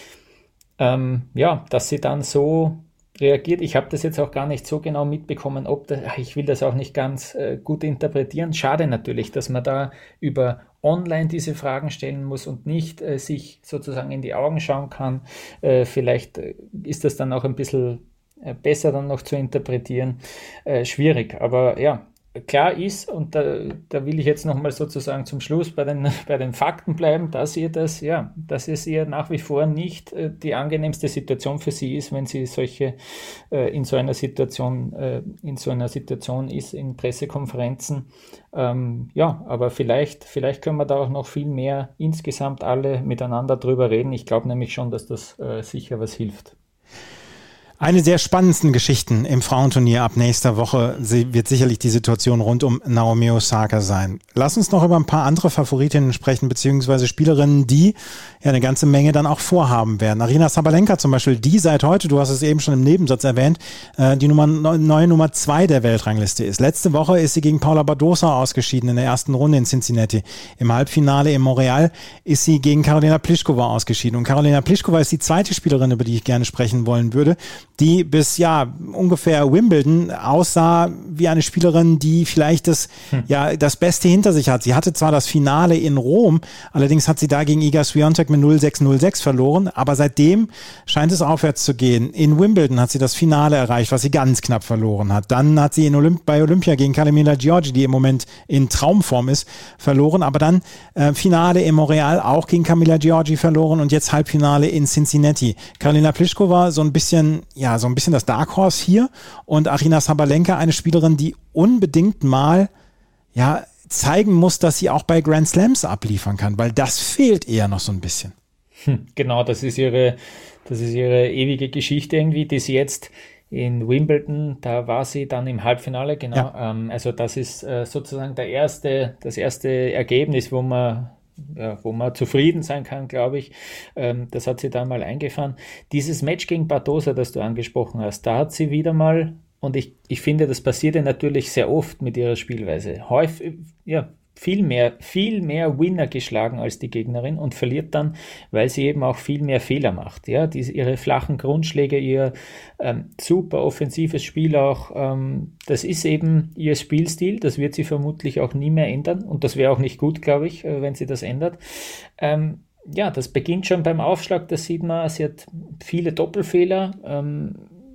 Ähm, ja, dass sie dann so reagiert. Ich habe das jetzt auch gar nicht so genau mitbekommen, ob das, ich will das auch nicht ganz äh, gut interpretieren. Schade natürlich, dass man da über online diese Fragen stellen muss und nicht äh, sich sozusagen in die Augen schauen kann. Äh, vielleicht äh, ist das dann auch ein bisschen äh, besser dann noch zu interpretieren. Äh, schwierig, aber ja, klar ist, und da, da will ich jetzt nochmal sozusagen zum Schluss bei den, bei den Fakten bleiben, dass ihr das, ja, dass es ihr nach wie vor nicht äh, die angenehmste Situation für sie ist, wenn sie solche äh, in so einer Situation, äh, in so einer Situation ist, in Pressekonferenzen. Ähm, ja, aber vielleicht, vielleicht können wir da auch noch viel mehr insgesamt alle miteinander drüber reden. Ich glaube nämlich schon, dass das äh, sicher was hilft. Eine der spannendsten Geschichten im Frauenturnier ab nächster Woche wird sicherlich die Situation rund um Naomi Osaka sein. Lass uns noch über ein paar andere Favoritinnen sprechen, beziehungsweise Spielerinnen, die ja eine ganze Menge dann auch vorhaben werden. Aryna Sabalenka zum Beispiel, die seit heute, du hast es eben schon im Nebensatz erwähnt, die Nummer, neue Nummer zwei der Weltrangliste ist. Letzte Woche ist sie gegen Paula Badosa ausgeschieden in der ersten Runde in Cincinnati. Im Halbfinale in Montreal ist sie gegen Karolina Pliskova ausgeschieden. Und Karolina Pliskova ist die zweite Spielerin, über die ich gerne sprechen wollen würde, die bis ja ungefähr Wimbledon aussah wie eine Spielerin, die vielleicht das, hm. ja, das Beste hinter sich hat. Sie hatte zwar das Finale in Rom, allerdings hat sie da gegen Iga Swiatek mit null sechs null sechs verloren, aber seitdem scheint es aufwärts zu gehen. In Wimbledon hat sie das Finale erreicht, was sie ganz knapp verloren hat. Dann hat sie in Olymp- bei Olympia gegen Caroline Giorgi, die im Moment in Traumform ist, verloren, aber dann äh, Finale in Montreal auch gegen Camila Giorgi verloren und jetzt Halbfinale in Cincinnati. Karolina Pliskova so ein bisschen, ja, so ein bisschen das Dark Horse hier und Aryna Sabalenka, eine Spielerin, die unbedingt mal, ja, zeigen muss, dass sie auch bei Grand Slams abliefern kann, weil das fehlt eher noch so ein bisschen. Hm, genau, das ist ihre, das ist ihre ewige Geschichte irgendwie, die sie jetzt in Wimbledon, da war sie dann im Halbfinale, genau. Ja. Ähm, also das ist äh, sozusagen der erste, das erste Ergebnis, wo man Ja, wo man zufrieden sein kann, glaube ich. Ähm, das hat sie dann mal eingefahren. Dieses Match gegen Badosa, das du angesprochen hast, da hat sie wieder mal, und ich, ich finde, das passiert ja natürlich sehr oft mit ihrer Spielweise, häufig, ja, viel mehr, viel mehr Winner geschlagen als die Gegnerin und verliert dann, weil sie eben auch viel mehr Fehler macht. Ja, diese, ihre flachen Grundschläge, ihr ähm, super offensives Spiel auch, ähm, das ist eben ihr Spielstil, das wird sie vermutlich auch nie mehr ändern und das wäre auch nicht gut, glaube ich, wenn sie das ändert. Ähm, ja, das beginnt schon beim Aufschlag, das sieht man, sie hat viele Doppelfehler, ähm,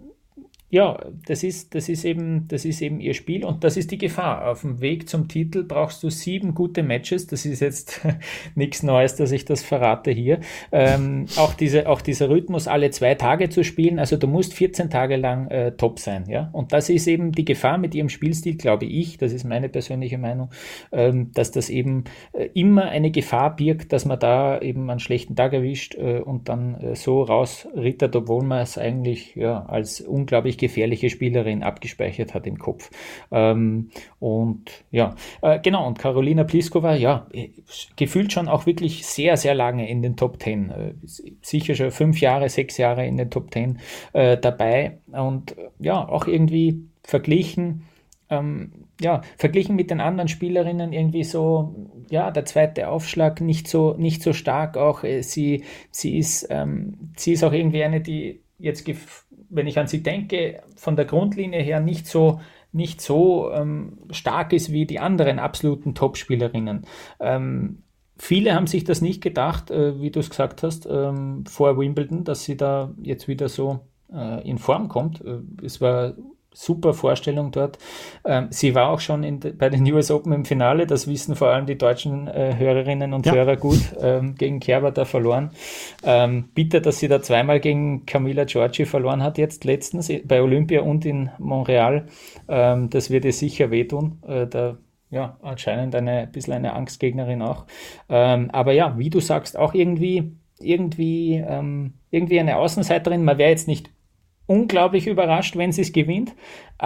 ja, das ist, das ist eben, das ist eben ihr Spiel und das ist die Gefahr. Auf dem Weg zum Titel brauchst du sieben gute Matches. Das ist jetzt nichts Neues, dass ich das verrate hier. Ähm, auch diese, auch dieser Rhythmus, alle zwei Tage zu spielen. Also du musst vierzehn Tage lang äh, top sein, ja. Und das ist eben die Gefahr mit ihrem Spielstil, glaube ich. Das ist meine persönliche Meinung, ähm, dass das eben äh, immer eine Gefahr birgt, dass man da eben einen schlechten Tag erwischt äh, und dann äh, so rausrittert, obwohl man es eigentlich ja als unglaublich gefährliche Spielerin abgespeichert hat im Kopf. Ähm, und ja, äh, genau, und Karolina Pliskova, ja, gefühlt schon auch wirklich sehr, sehr lange in den Top Ten. Äh, sicher schon fünf Jahre, sechs Jahre in den Top Ten äh, dabei. Und ja, auch irgendwie verglichen, ähm, ja, verglichen mit den anderen Spielerinnen irgendwie so, ja, der zweite Aufschlag nicht so, nicht so stark auch. Äh, sie, sie ist, ähm, sie ist auch irgendwie eine, die jetzt, wenn ich an sie denke, von der Grundlinie her nicht so, nicht so ähm, stark ist wie die anderen absoluten Top-Spielerinnen. Ähm, viele haben sich das nicht gedacht, äh, wie du es gesagt hast, ähm, vor Wimbledon, dass sie da jetzt wieder so äh, in Form kommt. Äh, es war super Vorstellung dort. Ähm, sie war auch schon in de, bei den U S Open im Finale, das wissen vor allem die deutschen äh, Hörerinnen und ja. Hörer gut, ähm, gegen Kerber da verloren. Ähm, bitter, dass sie da zweimal gegen Camila Giorgi verloren hat, jetzt letztens bei Olympia und in Montreal. Ähm, das wird ihr sicher wehtun. Äh, da ja, anscheinend eine ein bisschen eine Angstgegnerin auch. Ähm, aber ja, wie du sagst, auch irgendwie, irgendwie, ähm, irgendwie eine Außenseiterin. Man wäre jetzt nicht unglaublich überrascht, wenn sie es gewinnt,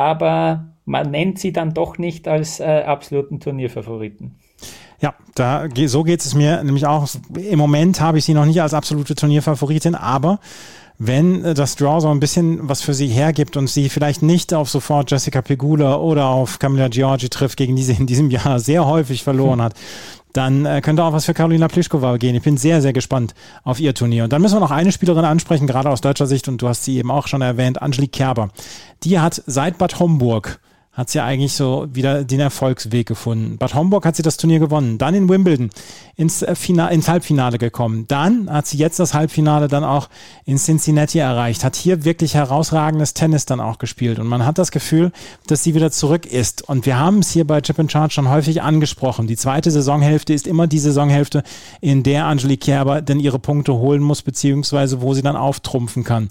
aber man nennt sie dann doch nicht als äh, absoluten Turnierfavoriten. Ja, da, so geht es mir nämlich auch. Im Moment habe ich sie noch nicht als absolute Turnierfavoritin, aber wenn das Draw so ein bisschen was für sie hergibt und sie vielleicht nicht auf sofort Jessica Pegula oder auf Camila Giorgi trifft, gegen die sie in diesem Jahr sehr häufig verloren hat, dann äh, könnte auch was für Karolina Pliskova gehen. Ich bin sehr, sehr gespannt auf ihr Turnier. Und dann müssen wir noch eine Spielerin ansprechen, gerade aus deutscher Sicht, und du hast sie eben auch schon erwähnt, Angelique Kerber. Die hat seit Bad Homburg hat sie eigentlich so wieder den Erfolgsweg gefunden. Bad Homburg hat sie das Turnier gewonnen, dann in Wimbledon ins, Finale, ins Halbfinale gekommen. Dann hat sie jetzt das Halbfinale dann auch in Cincinnati erreicht, hat hier wirklich herausragendes Tennis dann auch gespielt und man hat das Gefühl, dass sie wieder zurück ist. Und wir haben es hier bei Chip and Charge schon häufig angesprochen. Die zweite Saisonhälfte ist immer die Saisonhälfte, in der Angelique Kerber denn ihre Punkte holen muss, beziehungsweise wo sie dann auftrumpfen kann.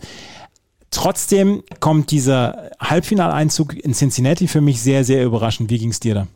Trotzdem kommt dieser Halbfinaleinzug in Cincinnati für mich sehr, sehr überraschend. Wie ging es dir da?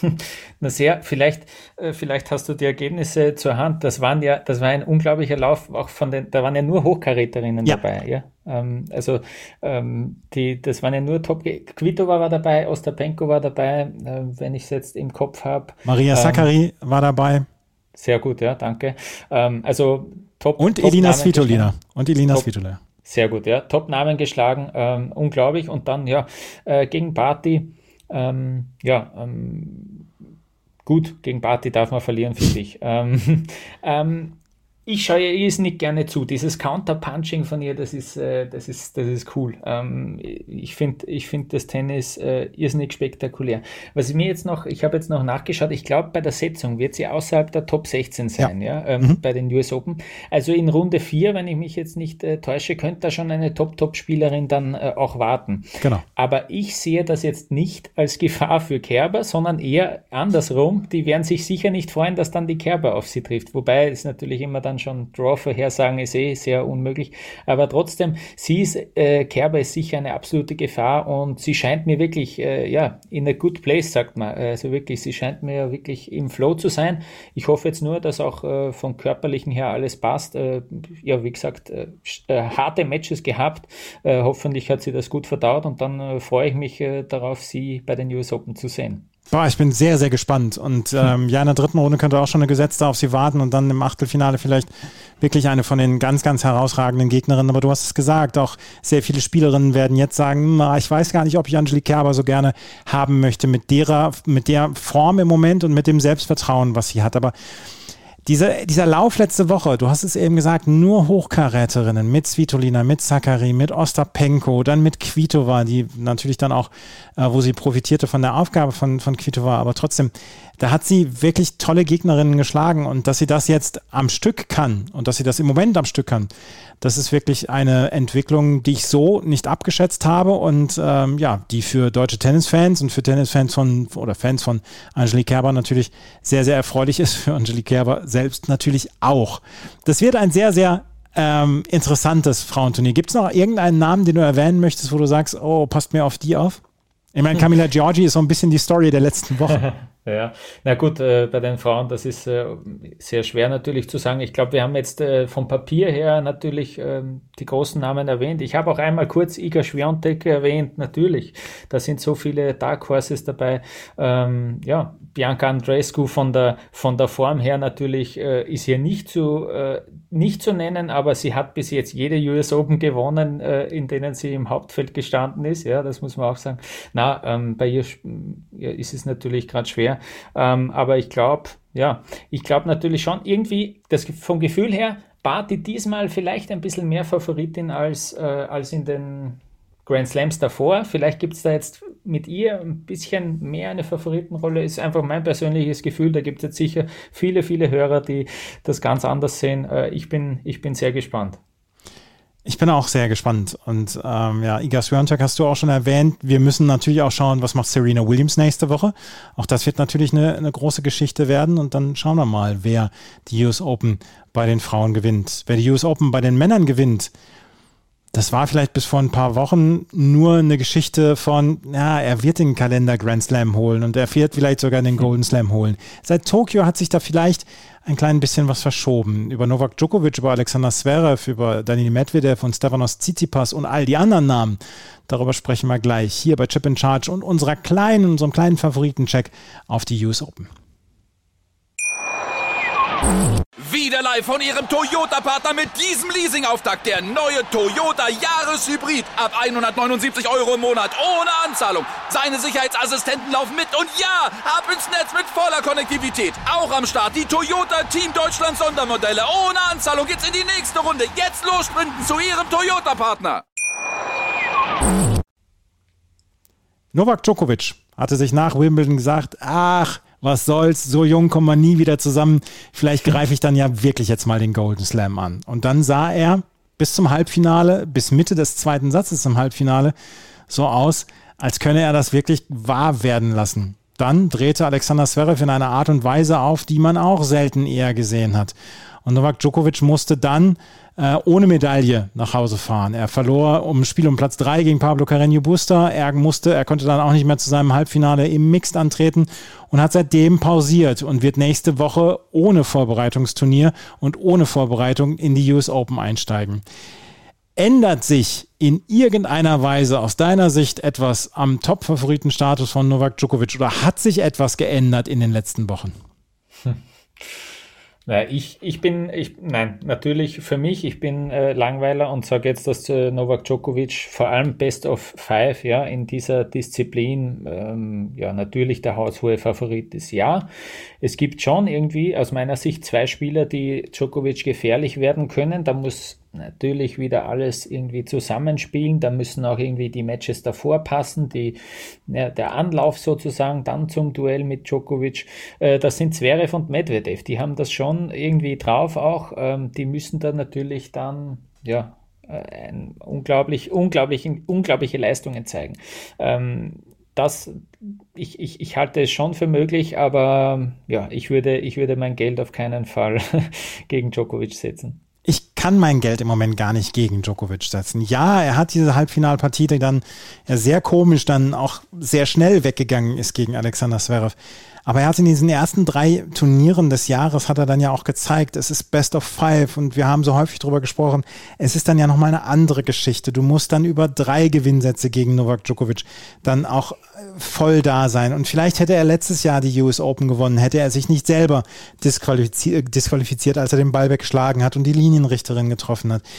Na sehr, vielleicht, äh, vielleicht hast du die Ergebnisse zur Hand. Das waren ja, das war ein unglaublicher Lauf, auch von den, da waren ja nur Hochkaräterinnen ja. dabei, ja. Ähm, also ähm, die, das waren ja nur Top. Kvitova war dabei, Ostapenko war dabei, äh, wenn ich es jetzt im Kopf habe. Maria Sakkari ähm, war dabei. Sehr gut, ja, danke. Ähm, also Top. Und Top Elina Svitolina. Und Elina Top. Svitolina. Sehr gut, ja. Top-Namen geschlagen, ähm, unglaublich. Und dann, ja, äh, gegen Barty, ähm, ja, ähm, gut, gegen Barty darf man verlieren, finde ich. Ähm, ähm, Ich schaue ihr irrsinnig gerne zu. Dieses Counterpunching von ihr, das ist, äh, das ist, das ist cool. Ähm, ich finde, ich finde das Tennis äh, irrsinnig spektakulär. Was ich mir jetzt noch, ich habe jetzt noch nachgeschaut, ich glaube, bei der Setzung wird sie außerhalb der Top sechzehn sein, ja, ja ähm, mhm. bei den U S Open. Also in Runde vier, wenn ich mich jetzt nicht äh, täusche, könnte da schon eine Top-Top-Spielerin dann äh, auch warten. Genau. Aber ich sehe das jetzt nicht als Gefahr für Kerber, sondern eher andersrum. Die werden sich sicher nicht freuen, dass dann die Kerber auf sie trifft. Wobei es natürlich immer dann schon Draw-Vorhersagen ist eh sehr unmöglich, aber trotzdem, sie ist, äh, Kerber ist sicher eine absolute Gefahr und sie scheint mir wirklich, äh, ja, in a good place, sagt man, also wirklich, sie scheint mir wirklich im Flow zu sein. Ich hoffe jetzt nur, dass auch äh, vom Körperlichen her alles passt. Äh, ja, wie gesagt, äh, äh, harte Matches gehabt, äh, hoffentlich hat sie das gut verdaut und dann äh, freue ich mich äh, darauf, sie bei den U S Open zu sehen. Boah, ich bin sehr, sehr gespannt. Und ähm, ja, in der dritten Runde könnte auch schon eine Gesetzte auf sie warten und dann im Achtelfinale vielleicht wirklich eine von den ganz, ganz herausragenden Gegnerinnen. Aber du hast es gesagt, auch sehr viele Spielerinnen werden jetzt sagen, na, ich weiß gar nicht, ob ich Angelique Kerber so gerne haben möchte mit derer, mit der Form im Moment und mit dem Selbstvertrauen, was sie hat. Aber Dieser, dieser Lauf letzte Woche, du hast es eben gesagt, nur Hochkaräterinnen mit Svitolina, mit Sakkari, mit Ostapenko, dann mit Kvitova, die natürlich dann auch, äh, wo sie profitierte von der Aufgabe von, von Kvitova, aber trotzdem, da hat sie wirklich tolle Gegnerinnen geschlagen und dass sie das jetzt am Stück kann und dass sie das im Moment am Stück kann, das ist wirklich eine Entwicklung, die ich so nicht abgeschätzt habe und ähm, ja, die für deutsche Tennisfans und für Tennisfans von oder Fans von Angelique Kerber natürlich sehr, sehr erfreulich ist, für Angelique Kerber selbst natürlich auch. Das wird ein sehr, sehr ähm, interessantes Frauenturnier. Gibt es noch irgendeinen Namen, den du erwähnen möchtest, wo du sagst, oh, passt mir auf die auf? Ich meine, Camila Giorgi ist so ein bisschen die Story der letzten Woche. Ja, na gut, äh, bei den Frauen, das ist äh, sehr schwer natürlich zu sagen. Ich glaube, wir haben jetzt äh, vom Papier her natürlich ähm, die großen Namen erwähnt. Ich habe auch einmal kurz Iga Swiatek erwähnt, natürlich. Da sind so viele Dark Horses dabei. Ähm, ja, Bianca Andreescu von der von der Form her natürlich äh, ist hier nicht zu äh, nicht zu nennen, aber sie hat bis jetzt jede U S Open gewonnen, äh, in denen sie im Hauptfeld gestanden ist. Ja, das muss man auch sagen. Na, ähm, bei ihr ja, ist es natürlich gerade schwer. Ähm, aber ich glaube, ja, ich glaube natürlich schon irgendwie, das vom Gefühl her, Barty diesmal vielleicht ein bisschen mehr Favoritin als, äh, als in den Grand Slams davor. Vielleicht gibt es da jetzt mit ihr ein bisschen mehr eine Favoritenrolle. Ist einfach mein persönliches Gefühl. Da gibt es jetzt sicher viele, viele Hörer, die das ganz anders sehen. Äh, ich bin, ich bin sehr gespannt. Ich bin auch sehr gespannt und ähm, ja, Iga Swiatek hast du auch schon erwähnt. Wir müssen natürlich auch schauen, was macht Serena Williams nächste Woche. Auch das wird natürlich eine, eine große Geschichte werden und dann schauen wir mal, wer die U S Open bei den Frauen gewinnt. Wer die U S Open bei den Männern gewinnt, das war vielleicht bis vor ein paar Wochen nur eine Geschichte von, ja, er wird den Kalender Grand Slam holen und er wird vielleicht sogar den Golden Slam holen. Seit Tokio hat sich da vielleicht ein klein bisschen was verschoben. Über Novak Djokovic, über Alexander Zverev, über Daniil Medvedev und Stefanos Tsitsipas und all die anderen Namen. Darüber sprechen wir gleich hier bei Chip in Charge und unserer kleinen, unserem kleinen Favoritencheck auf die U S Open. Wieder live von Ihrem Toyota-Partner mit diesem Leasing-Auftakt. Der neue Toyota Jahreshybrid. Ab hundertneunundsiebzig Euro im Monat. Ohne Anzahlung. Seine Sicherheitsassistenten laufen mit. Und ja, ab ins Netz mit voller Konnektivität. Auch am Start die Toyota Team Deutschland Sondermodelle. Ohne Anzahlung geht's in die nächste Runde. Jetzt los sprinten zu Ihrem Toyota-Partner. Novak Djokovic hatte sich nach Wimbledon gesagt, ach, was soll's, so jung kommen wir nie wieder zusammen. Vielleicht greife ich dann ja wirklich jetzt mal den Golden Slam an. Und dann sah er bis zum Halbfinale, bis Mitte des zweiten Satzes im Halbfinale so aus, als könne er das wirklich wahr werden lassen. Dann drehte Alexander Zverev in einer Art und Weise auf, die man auch selten eher gesehen hat. Und Novak Djokovic musste dann äh, ohne Medaille nach Hause fahren. Er verlor um Spiel um Platz drei gegen Pablo Carreño Busta. Er musste, er konnte dann auch nicht mehr zu seinem Halbfinale im Mixed antreten und hat seitdem pausiert und wird nächste Woche ohne Vorbereitungsturnier und ohne Vorbereitung in die U S Open einsteigen. Ändert sich in irgendeiner Weise aus deiner Sicht etwas am Top-Favoritenstatus von Novak Djokovic oder hat sich etwas geändert in den letzten Wochen? Hm. Na, ich, ich bin, ich, nein, natürlich für mich, ich bin äh, Langweiler und sage jetzt, dass äh, Novak Djokovic vor allem Best of Five, ja, in dieser Disziplin, ähm, ja, natürlich der haushohe Favorit ist, ja. Es gibt schon irgendwie aus meiner Sicht zwei Spieler, die Djokovic gefährlich werden können. Da muss natürlich wieder alles irgendwie zusammenspielen. Da müssen auch irgendwie die Matches davor passen, die, ja, der Anlauf sozusagen dann zum Duell mit Djokovic. Äh, das sind Zverev und Medvedev. Die haben das schon irgendwie drauf auch. Ähm, die müssen da natürlich dann, ja, ein unglaublich, unglaublich, unglaubliche Leistungen zeigen. Ähm, Das, ich, ich, ich halte es schon für möglich, aber ja, ich würde, ich würde mein Geld auf keinen Fall gegen Djokovic setzen. Ich kann mein Geld im Moment gar nicht gegen Djokovic setzen. Ja, er hat diese Halbfinalpartie, die dann ja sehr komisch dann auch sehr schnell weggegangen ist gegen Alexander Zverev. Aber er hat in diesen ersten drei Turnieren des Jahres, hat er dann ja auch gezeigt, es ist Best of Five und wir haben so häufig drüber gesprochen, es ist dann ja nochmal eine andere Geschichte. Du musst dann über drei Gewinnsätze gegen Novak Djokovic dann auch voll da sein. Und vielleicht hätte er letztes Jahr die U S Open gewonnen, hätte er sich nicht selber disqualifiziert, disqualifiziert als er den Ball weggeschlagen hat und die Linienrichterin getroffen hat.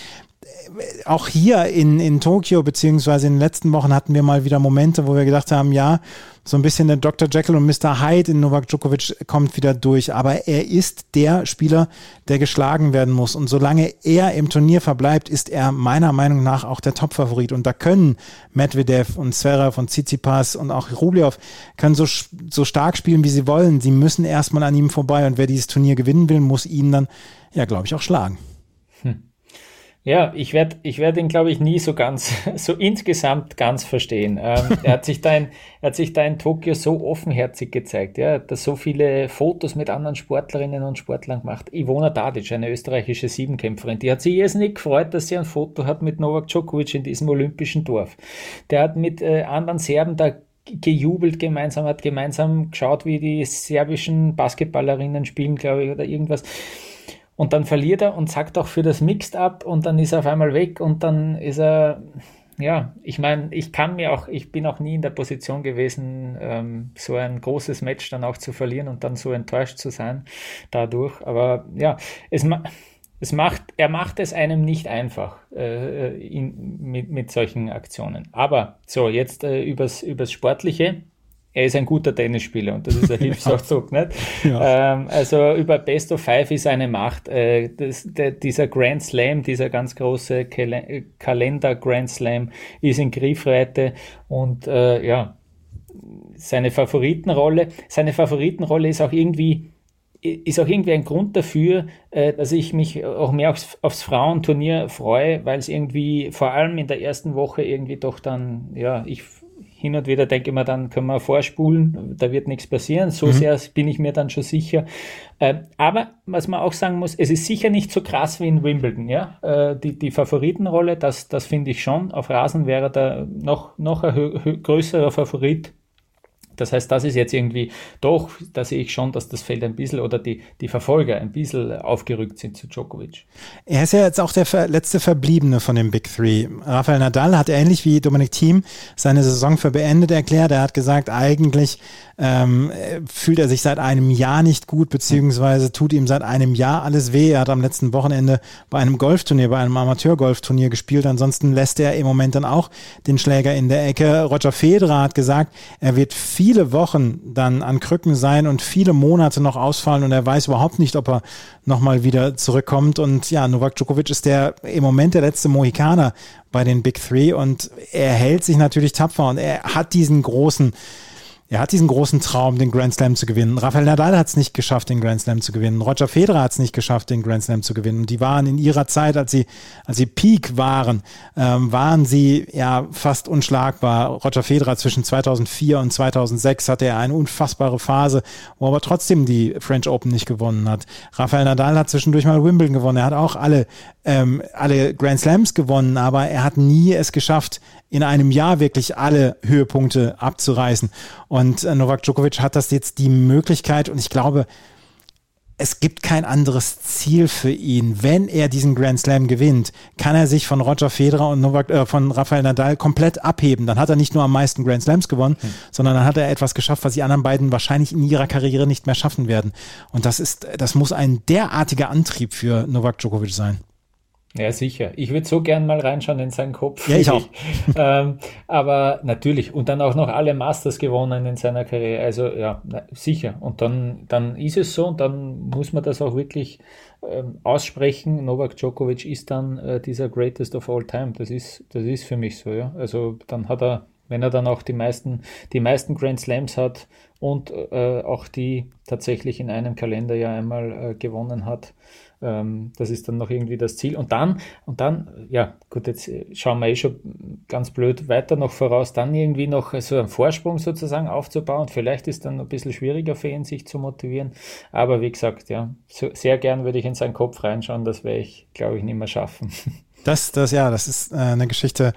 Auch hier in, in Tokio, beziehungsweise in den letzten Wochen hatten wir mal wieder Momente, wo wir gedacht haben, ja, so ein bisschen der Doktor Jekyll und Mister Hyde in Novak Djokovic kommt wieder durch, aber er ist der Spieler, der geschlagen werden muss und solange er im Turnier verbleibt, ist er meiner Meinung nach auch der Top-Favorit und da können Medvedev und Zverev und Tsitsipas und auch Rublev können so, so stark spielen, wie sie wollen, sie müssen erstmal an ihm vorbei und wer dieses Turnier gewinnen will, muss ihn dann, ja, glaube ich, auch schlagen. Hm. Ja, ich werde ich werd ihn, glaube ich, nie so ganz, so insgesamt ganz verstehen. Ähm, er hat sich da in, er hat sich da in Tokio so offenherzig gezeigt. Ja, er hat da so viele Fotos mit anderen Sportlerinnen und Sportlern gemacht. Ivona Tadic, eine österreichische Siebenkämpferin, die hat sich irrsinnig gefreut, dass sie ein Foto hat mit Novak Djokovic in diesem olympischen Dorf. Der hat mit äh, anderen Serben da gejubelt gemeinsam, hat gemeinsam geschaut, wie die serbischen Basketballerinnen spielen, glaube ich, oder irgendwas. Und dann verliert er und sagt auch für das Mixed ab und dann ist er auf einmal weg und dann ist er, ja, ich meine, ich kann mir auch, ich bin auch nie in der Position gewesen, ähm, so ein großes Match dann auch zu verlieren und dann so enttäuscht zu sein dadurch. Aber ja, es, es macht, er macht es einem nicht einfach äh, in, mit, mit solchen Aktionen. Aber so, jetzt äh, übers, übers Sportliche. Er ist ein guter Tennisspieler und das ist ein Hilfsausdruck, nicht? Ja. Ähm, also über Best of Five ist eine Macht. Äh, das, der, dieser Grand Slam, dieser ganz große Kal- Kalender Grand Slam ist in Griffweite und äh, ja, seine Favoritenrolle, seine Favoritenrolle ist auch irgendwie ist auch irgendwie ein Grund dafür, äh, dass ich mich auch mehr aufs, aufs Frauenturnier freue, weil es irgendwie vor allem in der ersten Woche irgendwie doch dann, ja, ich hin und wieder denke ich mir, dann können wir vorspulen, da wird nichts passieren, so mhm. sehr bin ich mir dann schon sicher. Äh, aber was man auch sagen muss, es ist sicher nicht so krass wie in Wimbledon, ja. Äh, die, die Favoritenrolle, das, das finde ich schon. Auf Rasen wäre da noch, noch ein hö- hö- größerer Favorit. Das heißt, das ist jetzt irgendwie doch, da sehe ich schon, dass das Feld ein bisschen oder die, die Verfolger ein bisschen aufgerückt sind zu Djokovic. Er ist ja jetzt auch der ver- letzte Verbliebene von dem Big Three. Rafael Nadal hat ähnlich wie Dominic Thiem seine Saison für beendet erklärt. Er hat gesagt, eigentlich ähm, fühlt er sich seit einem Jahr nicht gut, beziehungsweise tut ihm seit einem Jahr alles weh. Er hat am letzten Wochenende bei einem Golfturnier, bei einem Amateurgolfturnier gespielt. Ansonsten lässt er im Moment dann auch den Schläger in der Ecke. Roger Federer hat gesagt, er wird viel viele Wochen dann an Krücken sein und viele Monate noch ausfallen und er weiß überhaupt nicht, ob er nochmal wieder zurückkommt. Und ja, Novak Djokovic ist der im Moment der letzte Mohikaner bei den Big Three und er hält sich natürlich tapfer und er hat diesen großen Er hat diesen großen Traum, den Grand Slam zu gewinnen. Rafael Nadal hat es nicht geschafft, den Grand Slam zu gewinnen. Roger Federer hat es nicht geschafft, den Grand Slam zu gewinnen. Und die waren in ihrer Zeit, als sie, als sie Peak waren, ähm, waren sie ja fast unschlagbar. Roger Federer zwischen zweitausendvier und zweitausendsechs hatte er eine unfassbare Phase, wo er aber trotzdem die French Open nicht gewonnen hat. Rafael Nadal hat zwischendurch mal Wimbledon gewonnen. Er hat auch alle, ähm, alle Grand Slams gewonnen, aber er hat nie es geschafft, in einem Jahr wirklich alle Höhepunkte abzureißen. Und Novak Djokovic hat das jetzt die Möglichkeit und ich glaube, es gibt kein anderes Ziel für ihn. Wenn er diesen Grand Slam gewinnt, kann er sich von Roger Federer und Novak, äh, von Rafael Nadal komplett abheben. Dann hat er nicht nur am meisten Grand Slams gewonnen, hm. sondern dann hat er etwas geschafft, was die anderen beiden wahrscheinlich in ihrer Karriere nicht mehr schaffen werden. Und das ist, das muss ein derartiger Antrieb für Novak Djokovic sein. Ja, sicher. Ich würde so gern mal reinschauen in seinen Kopf. Ja, ich auch. ähm, aber natürlich. Und dann auch noch alle Masters gewonnen in seiner Karriere. Also ja, na, sicher. Und dann, dann ist es so und dann muss man das auch wirklich ähm, aussprechen. Novak Djokovic ist dann äh, dieser Greatest of All Time. Das ist, das ist für mich so, ja. Also dann hat er, wenn er dann auch die meisten, die meisten Grand Slams hat und äh, auch die tatsächlich in einem Kalenderjahr einmal äh, gewonnen hat, ähm, das ist dann noch irgendwie das Ziel. Und dann, und dann, ja gut, jetzt schauen wir eh schon ganz blöd weiter noch voraus, dann irgendwie noch so einen Vorsprung sozusagen aufzubauen. Vielleicht ist dann ein bisschen schwieriger für ihn, sich zu motivieren. Aber wie gesagt, ja, so, sehr gern würde ich in seinen Kopf reinschauen, das werde ich, glaube ich, nicht mehr schaffen. Das, das, ja, das ist äh, eine Geschichte,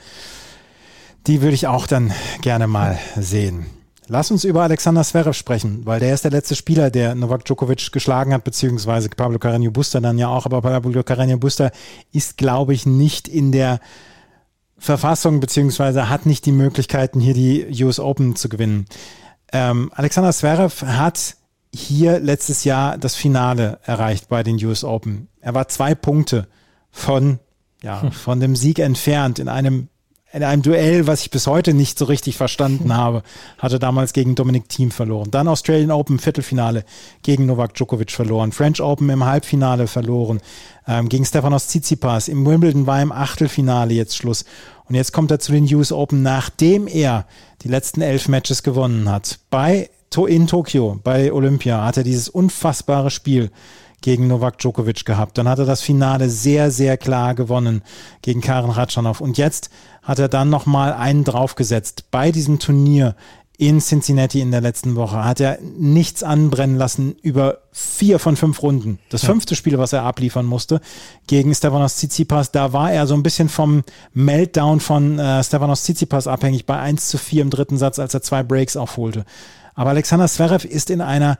die würde ich auch dann gerne mal sehen. Lass uns über Alexander Zverev sprechen, weil der ist der letzte Spieler, der Novak Djokovic geschlagen hat, beziehungsweise Pablo Carreño Busta dann ja auch, aber Pablo Carreño Busta ist, glaube ich, nicht in der Verfassung, beziehungsweise hat nicht die Möglichkeiten, hier die U S Open zu gewinnen. Ähm, Alexander Zverev hat hier letztes Jahr das Finale erreicht bei den U S Open. Er war zwei Punkte von, ja, hm. von dem Sieg entfernt in einem in einem Duell, was ich bis heute nicht so richtig verstanden habe, hatte damals gegen Dominic Thiem verloren. Dann Australian Open Viertelfinale gegen Novak Djokovic verloren. French Open im Halbfinale verloren. Ähm, gegen Stefanos Tsitsipas. Im Wimbledon war im Achtelfinale jetzt Schluss. Und jetzt kommt er zu den U S Open, nachdem er die letzten elf Matches gewonnen hat. Bei in Tokio, bei Olympia, hat er dieses unfassbare Spiel gegen Novak Djokovic gehabt. Dann hat er das Finale sehr, sehr klar gewonnen gegen Karen Khachanov. Und jetzt hat er dann nochmal einen draufgesetzt. Bei diesem Turnier in Cincinnati in der letzten Woche hat er nichts anbrennen lassen über vier von fünf Runden. Das ja. fünfte Spiel, was er abliefern musste gegen Stefanos Tsitsipas, da war er so ein bisschen vom Meltdown von äh, Stefanos Tsitsipas abhängig bei eins zu vier im dritten Satz, als er zwei Breaks aufholte. Aber Alexander Zverev ist in einer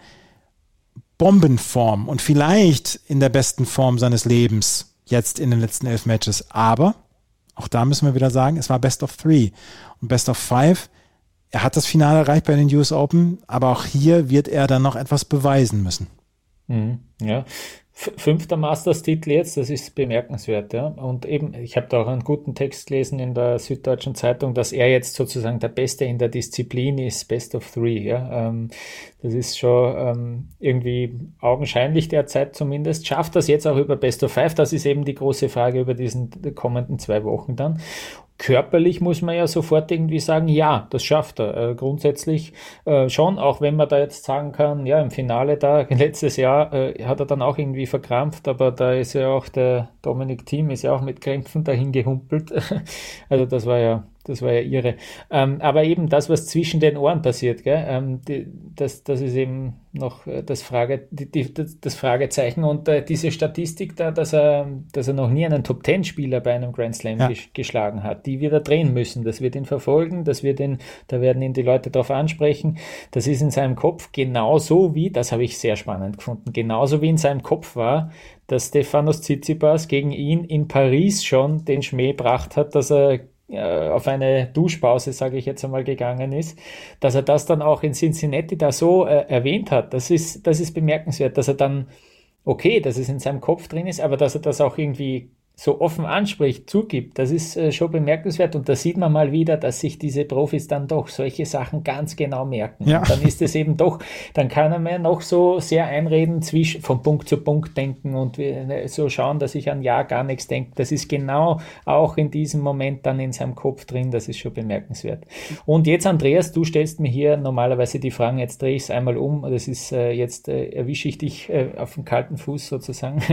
Bombenform und vielleicht in der besten Form seines Lebens jetzt in den letzten elf Matches. Aber auch da müssen wir wieder sagen, es war Best of Three und Best of Five. Er hat das Finale erreicht bei den U S Open, aber auch hier wird er dann noch etwas beweisen müssen. Mhm, ja. Fünfter Masters-Titel jetzt, das ist bemerkenswert, ja. Und eben, ich habe da auch einen guten Text gelesen in der Süddeutschen Zeitung, dass er jetzt sozusagen der Beste in der Disziplin ist, Best of Three, ja. Ähm, das ist schon ähm, irgendwie augenscheinlich derzeit zumindest. Schafft das jetzt auch über Best of Five? Das ist eben die große Frage über diesen kommenden zwei Wochen dann. Körperlich muss man ja sofort irgendwie sagen, ja, das schafft er. Äh, grundsätzlich äh, schon, auch wenn man da jetzt sagen kann, ja, im Finale da, letztes Jahr äh, hat er dann auch irgendwie verkrampft, aber da ist ja auch der Dominic Thiem ist ja auch mit Krämpfen dahin gehumpelt. Also das war ja Das war ja irre. Ähm, aber eben das, was zwischen den Ohren passiert, gell? Ähm, die, das, das ist eben noch das, Frage, die, die, das, das Fragezeichen. Und äh, diese Statistik da, dass er, dass er noch nie einen Top-Ten-Spieler bei einem Grand Slam ja. ges- geschlagen hat, die wird er drehen müssen. Das wird ihn verfolgen, das wird ihn, da werden ihn die Leute darauf ansprechen. Das ist in seinem Kopf genauso wie, das habe ich sehr spannend gefunden, genauso wie in seinem Kopf war, dass Stefanos Tsitsipas gegen ihn in Paris schon den Schmäh gebracht hat, dass er auf eine Duschpause, sage ich jetzt einmal, gegangen ist, dass er das dann auch in Cincinnati da so äh, erwähnt hat. Das ist, das ist bemerkenswert, dass er dann, okay, dass es in seinem Kopf drin ist, aber dass er das auch irgendwie so offen anspricht, zugibt, das ist äh, schon bemerkenswert. Und da sieht man mal wieder, dass sich diese Profis dann doch solche Sachen ganz genau merken. Ja. Und dann ist es eben doch, dann kann er mir noch so sehr einreden, zwischen, von Punkt zu Punkt denken und äh, so schauen, dass ich an ja gar nichts denke. Das ist genau auch in diesem Moment dann in seinem Kopf drin, das ist schon bemerkenswert. Und jetzt, Andreas, du stellst mir hier normalerweise die Fragen, jetzt drehe ich es einmal um, das ist äh, jetzt äh, erwische ich dich äh, auf dem kalten Fuß sozusagen.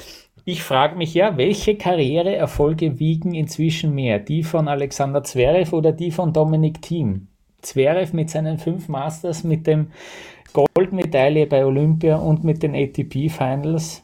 Ich frage mich ja, welche Karriereerfolge wiegen inzwischen mehr? Die von Alexander Zverev oder die von Dominic Thiem? Zverev mit seinen fünf Masters, mit dem Goldmedaille bei Olympia und mit den A T P Finals.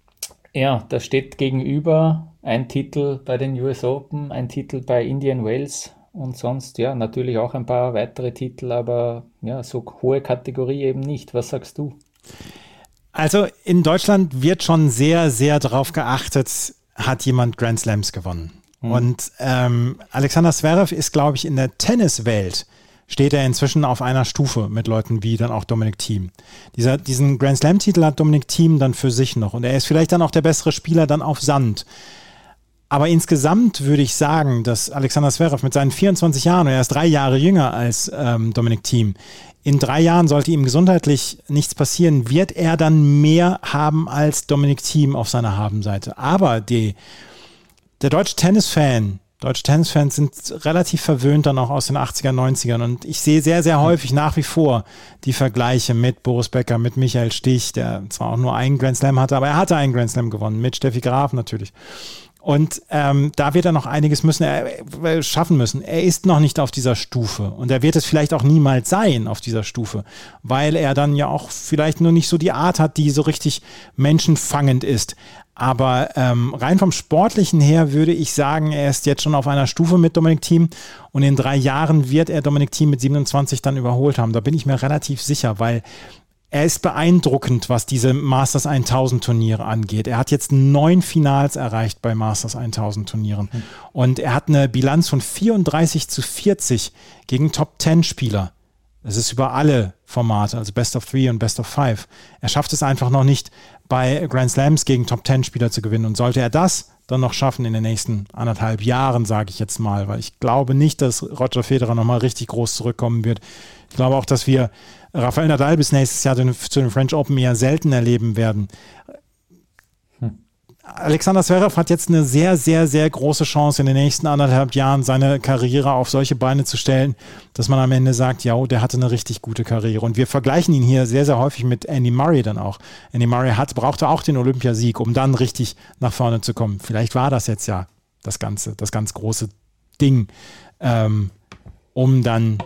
Ja, da steht gegenüber ein Titel bei den U S Open, ein Titel bei Indian Wells und sonst, ja, natürlich auch ein paar weitere Titel, aber ja, so hohe Kategorie eben nicht. Was sagst du? Also in Deutschland wird schon sehr, sehr darauf geachtet, hat jemand Grand Slams gewonnen. Mhm. Und ähm, Alexander Zverev ist, glaube ich, in der Tenniswelt steht er inzwischen auf einer Stufe mit Leuten wie dann auch Dominic Thiem. Dieser, diesen Grand Slam-Titel hat Dominic Thiem dann für sich noch. Und er ist vielleicht dann auch der bessere Spieler dann auf Sand. Aber insgesamt würde ich sagen, dass Alexander Zverev mit seinen vierundzwanzig Jahren, und er ist drei Jahre jünger als ähm, Dominic Thiem, in drei Jahren sollte ihm gesundheitlich nichts passieren, wird er dann mehr haben als Dominic Thiem auf seiner Habenseite. Aber die, der deutsche Tennisfan, Deutsche Tennisfans sind relativ verwöhnt dann auch aus den achtziger, neunzigern und ich sehe sehr, sehr häufig nach wie vor die Vergleiche mit Boris Becker, mit Michael Stich, der zwar auch nur einen Grand Slam hatte, aber er hatte einen Grand Slam gewonnen, mit Steffi Graf natürlich. Und ähm, da wird er noch einiges müssen, er, schaffen müssen. Er ist noch nicht auf dieser Stufe und er wird es vielleicht auch niemals sein auf dieser Stufe, weil er dann ja auch vielleicht nur nicht so die Art hat, die so richtig menschenfangend ist. Aber ähm, rein vom Sportlichen her würde ich sagen, er ist jetzt schon auf einer Stufe mit Dominic Thiem und in drei Jahren wird er Dominic Thiem mit siebenundzwanzig dann überholt haben. Da bin ich mir relativ sicher, weil er ist beeindruckend, was diese Masters tausend Turniere angeht. Er hat jetzt neun Finals erreicht bei Masters tausend Turnieren mhm. und er hat eine Bilanz von vierunddreißig zu vierzig gegen Top zehn Spieler. Das ist über alle Formate, also Best of Three und Best of Five. Er schafft es einfach noch nicht, bei Grand Slams gegen Top zehn Spieler zu gewinnen. Und sollte er das dann noch schaffen in den nächsten anderthalb Jahren, sage ich jetzt mal, weil ich glaube nicht, dass Roger Federer nochmal richtig groß zurückkommen wird. Ich glaube auch, dass wir Rafael Nadal bis nächstes Jahr zu den French Open eher selten erleben werden. Alexander Zverev hat jetzt eine sehr, sehr, sehr große Chance in den nächsten anderthalb Jahren seine Karriere auf solche Beine zu stellen, dass man am Ende sagt, ja, der hatte eine richtig gute Karriere. Und wir vergleichen ihn hier sehr, sehr häufig mit Andy Murray dann auch. Andy Murray hat, brauchte auch den Olympiasieg, um dann richtig nach vorne zu kommen. Vielleicht war das jetzt ja das Ganze, das ganz große Ding, ähm, um dann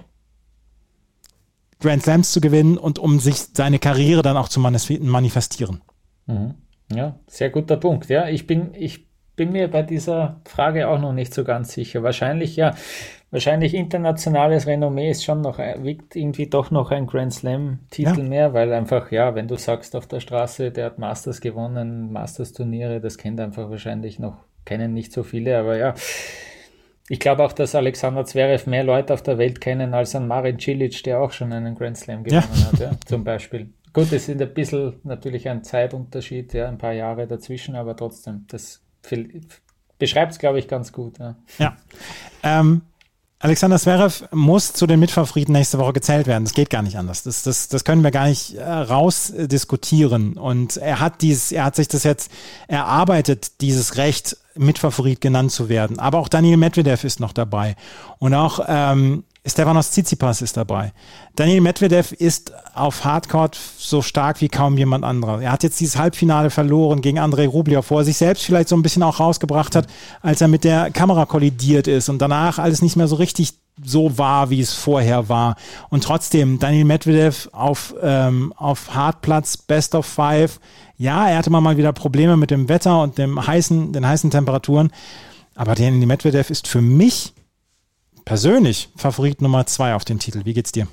Grand Slams zu gewinnen und um sich seine Karriere dann auch zu manifestieren. Mhm. Ja, sehr guter Punkt. Ja, ich bin, ich bin mir bei dieser Frage auch noch nicht so ganz sicher. Wahrscheinlich, ja, wahrscheinlich internationales Renommee ist schon noch, wiegt irgendwie doch noch ein Grand Slam-Titel ja. mehr, weil einfach, ja, wenn du sagst auf der Straße, der hat Masters gewonnen, Masters-Turniere, das kennt einfach wahrscheinlich noch, kennen nicht so viele, aber ja, ich glaube auch, dass Alexander Zverev mehr Leute auf der Welt kennen als an Marin Cilic, der auch schon einen Grand Slam gewonnen ja. hat, ja, zum Beispiel. Gut, es ist ein bisschen natürlich ein Zeitunterschied, ja, ein paar Jahre dazwischen, aber trotzdem, das beschreibt es, glaube ich, ganz gut. Ja, ja. Ähm, Alexander Zverev muss zu den Mitfavoriten nächste Woche gezählt werden. Das geht gar nicht anders. Das, das, das können wir gar nicht äh, rausdiskutieren. Und er hat dieses, er hat sich das jetzt erarbeitet, dieses Recht, Mitfavorit genannt zu werden. Aber auch Daniil Medvedev ist noch dabei. Und auch ähm, Stefanos Tsitsipas ist dabei. Daniil Medvedev ist auf Hardcourt so stark wie kaum jemand anderer. Er hat jetzt dieses Halbfinale verloren gegen Andrei Rublev, wo er sich selbst vielleicht so ein bisschen auch rausgebracht hat, als er mit der Kamera kollidiert ist und danach alles nicht mehr so richtig so war, wie es vorher war. Und trotzdem, Daniil Medvedev auf, ähm, auf Hartplatz, Best of Five. Ja, er hatte mal wieder Probleme mit dem Wetter und dem heißen, den heißen Temperaturen. Aber Daniil Medvedev ist für mich persönlich Favorit Nummer zwei auf den Titel. Wie geht's dir?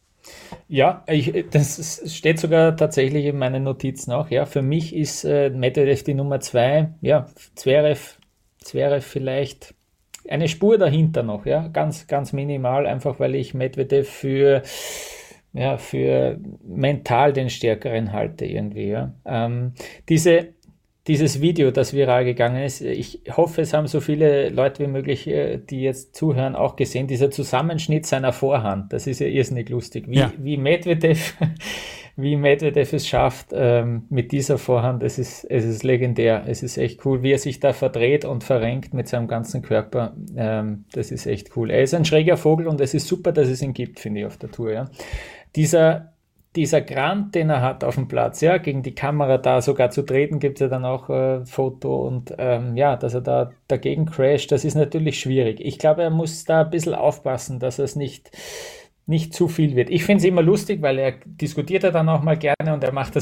Ja, ich, das steht sogar tatsächlich in meinen Notizen auch. Ja, für mich ist äh, Medvedev die Nummer zwei. Ja, Zverev, Zverev vielleicht eine Spur dahinter noch. Ja, ganz, ganz minimal, einfach weil ich Medvedev für ja für mental den Stärkeren halte irgendwie. Ja, ähm, diese Dieses Video, das viral gegangen ist, ich hoffe, es haben so viele Leute wie möglich, die jetzt zuhören, auch gesehen, dieser Zusammenschnitt seiner Vorhand, das ist ja irrsinnig lustig, wie, ja. wie Medvedev, wie Medvedev es schafft, ähm, mit dieser Vorhand, es ist, es ist legendär, es ist echt cool, wie er sich da verdreht und verrenkt mit seinem ganzen Körper, ähm, das ist echt cool. Er ist ein schräger Vogel und es ist super, dass es ihn gibt, finde ich, auf der Tour, ja. Dieser Dieser Grant, den er hat auf dem Platz, ja, gegen die Kamera da sogar zu treten, gibt es ja dann auch äh, Foto und ähm, ja, dass er da dagegen crasht, das ist natürlich schwierig. Ich glaube, er muss da ein bisschen aufpassen, dass es nicht, nicht zu viel wird. Ich finde es immer lustig, weil er diskutiert ja dann auch mal gerne und er macht das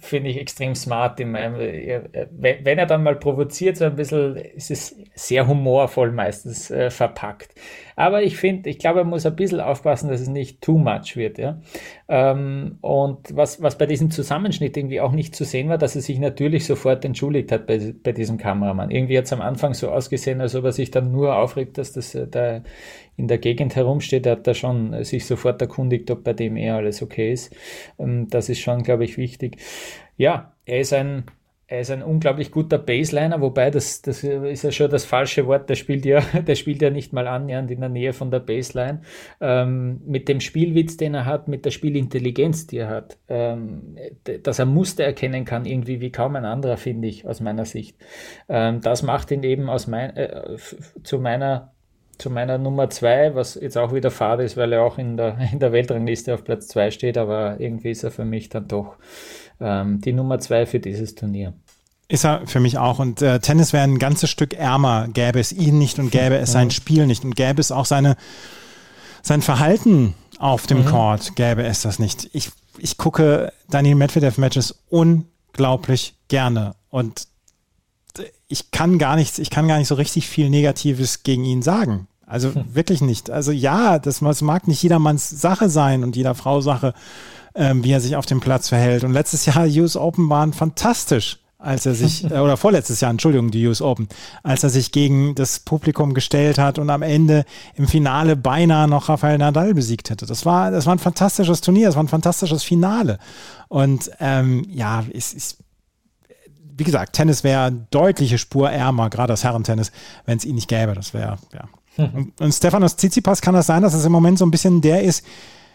finde ich extrem smart. In meinem, wenn er dann mal provoziert, so ein bisschen, ist es sehr humorvoll meistens äh, verpackt. Aber ich finde, ich glaube, er muss ein bisschen aufpassen, dass es nicht too much wird. Ja? Ähm, und was, was bei diesem Zusammenschnitt irgendwie auch nicht zu sehen war, dass er sich natürlich sofort entschuldigt hat bei, bei diesem Kameramann. Irgendwie hat es am Anfang so ausgesehen, als ob er sich dann nur aufregt, dass das äh, da in der Gegend herumsteht. Er hat da schon sich sofort erkundigt, ob bei dem eh alles okay ist. Ähm, das ist schon, glaube ich, wichtig. Ja, er ist ein Er ist ein unglaublich guter Baseliner, wobei das, das ist ja schon das falsche Wort, der spielt ja, der spielt ja nicht mal annähernd in der Nähe von der Baseline. Ähm, mit dem Spielwitz, den er hat, mit der Spielintelligenz, die er hat, ähm, dass er Muster erkennen kann, irgendwie wie kaum ein anderer, finde ich, aus meiner Sicht. Ähm, das macht ihn eben aus mein, äh, zu meiner zu meiner Nummer zwei, was jetzt auch wieder fade ist, weil er auch in der, in der Weltrangliste auf Platz zwei steht, aber irgendwie ist er für mich dann doch ähm, die Nummer zwei für dieses Turnier. Ist er für mich auch. Und äh, Tennis wäre ein ganzes Stück ärmer, gäbe es ihn nicht und gäbe es sein Spiel nicht und gäbe es auch seine, sein Verhalten auf dem mhm. Court, gäbe es das nicht. Ich, ich gucke Daniil Medvedev-Matches unglaublich gerne und ich kann gar nichts, ich kann gar nicht so richtig viel Negatives gegen ihn sagen. Also hm. wirklich nicht. Also ja, das, das mag nicht jedermanns Sache sein und jeder Frau Sache, ähm, wie er sich auf dem Platz verhält. Und letztes Jahr die U S Open waren fantastisch, als er sich, äh, oder vorletztes Jahr, Entschuldigung, die U S Open, als er sich gegen das Publikum gestellt hat und am Ende im Finale beinahe noch Rafael Nadal besiegt hätte. Das war, das war ein fantastisches Turnier, das war ein fantastisches Finale. Und ähm, ja, es ist wie gesagt, Tennis wäre deutliche Spur ärmer, gerade das Herrentennis, wenn es ihn nicht gäbe. Das wäre, ja. Mhm. Und, und Stefanos Tsitsipas, kann das sein, dass es im Moment so ein bisschen der ist,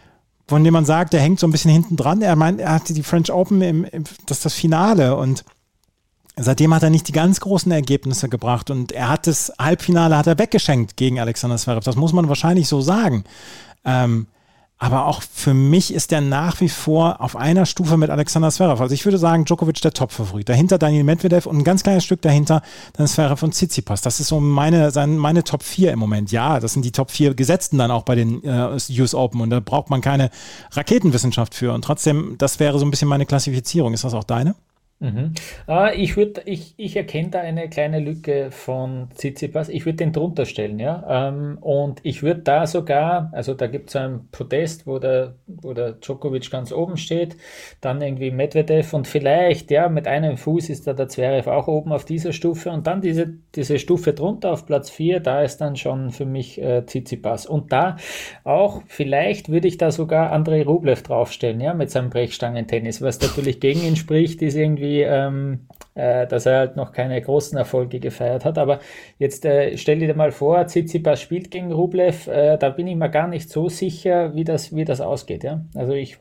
von dem man sagt, der hängt so ein bisschen hinten dran. Er meint, er hatte die French Open, im, im, das ist das Finale und seitdem hat er nicht die ganz großen Ergebnisse gebracht und er hat das Halbfinale hat er weggeschenkt gegen Alexander Zverev. Das muss man wahrscheinlich so sagen. Ähm, Aber auch für mich ist der nach wie vor auf einer Stufe mit Alexander Zverev. Also ich würde sagen, Djokovic der Top-Favorit. Dahinter Daniil Medvedev und ein ganz kleines Stück dahinter dann Zverev und Tsitsipas. Das ist so meine, meine Top vier im Moment. Ja, das sind die Top vier Gesetzten dann auch bei den äh, U S Open und da braucht man keine Raketenwissenschaft für. Und trotzdem, das wäre so ein bisschen meine Klassifizierung. Ist das auch deine? Mhm. Uh, ich würde, ich, ich erkenne da eine kleine Lücke von Tsitsipas. Ich würde den drunter stellen, ja. Um, und ich würde da sogar, also da gibt es so ein Podest, wo der, wo der Djokovic ganz oben steht, dann irgendwie Medvedev und vielleicht, ja, mit einem Fuß ist da der Zverev auch oben auf dieser Stufe und dann diese, diese Stufe drunter auf Platz vier, da ist dann schon für mich äh, Tsitsipas. Und da auch, vielleicht würde ich da sogar Andrei Rublev draufstellen, ja, mit seinem Brechstangentennis, was natürlich gegen ihn spricht, ist irgendwie Ähm, äh, dass er halt noch keine großen Erfolge gefeiert hat, aber jetzt äh, stell dir mal vor, Tsitsipas spielt gegen Rublev, äh, da bin ich mir gar nicht so sicher, wie das, wie das ausgeht, ja, also ich,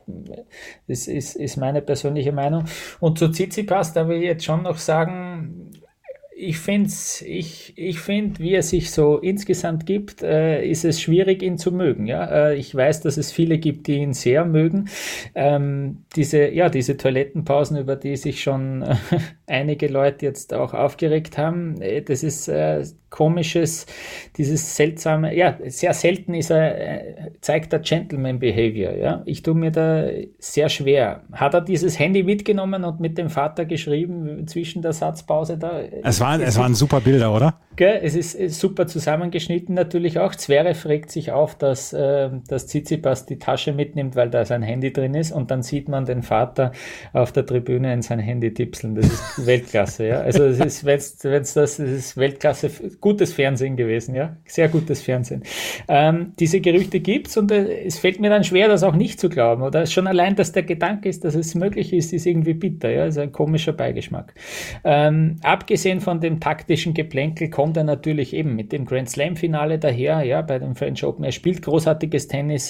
das ist, ist meine persönliche Meinung und zu Tsitsipas, da will ich jetzt schon noch sagen, ich finde, ich, ich find, wie er sich so insgesamt gibt, äh, ist es schwierig, ihn zu mögen. Ja? Äh, ich weiß, dass es viele gibt, die ihn sehr mögen. Ähm, diese, ja, diese Toilettenpausen, über die sich schon äh, einige Leute jetzt auch aufgeregt haben, äh, das ist äh, komisches, dieses seltsame, ja, sehr selten ist er, äh, zeigt er Gentleman-Behavior. Ja? Ich tue mir da sehr schwer. Hat er dieses Handy mitgenommen und mit dem Vater geschrieben zwischen der Satzpause da? Es war Es waren super Bilder, oder? Gell, es ist, ist super zusammengeschnitten natürlich auch. Zverev regt sich auf, dass, äh, dass Tsitsipas die Tasche mitnimmt, weil da sein Handy drin ist und dann sieht man den Vater auf der Tribüne in sein Handy tipseln. Das ist Weltklasse, ja. Also es ist, wenn's, wenn's das, das ist Weltklasse, gutes Fernsehen gewesen, ja. Sehr gutes Fernsehen. Ähm, diese Gerüchte gibt's und äh, es fällt mir dann schwer, das auch nicht zu glauben. Oder schon allein, dass der Gedanke ist, dass es möglich ist, ist irgendwie bitter, ja. Ist ein komischer Beigeschmack. Ähm, abgesehen von dem taktischen Geplänkel kommt er natürlich eben mit dem Grand Slam Finale daher, ja, bei dem French Open. Er spielt großartiges Tennis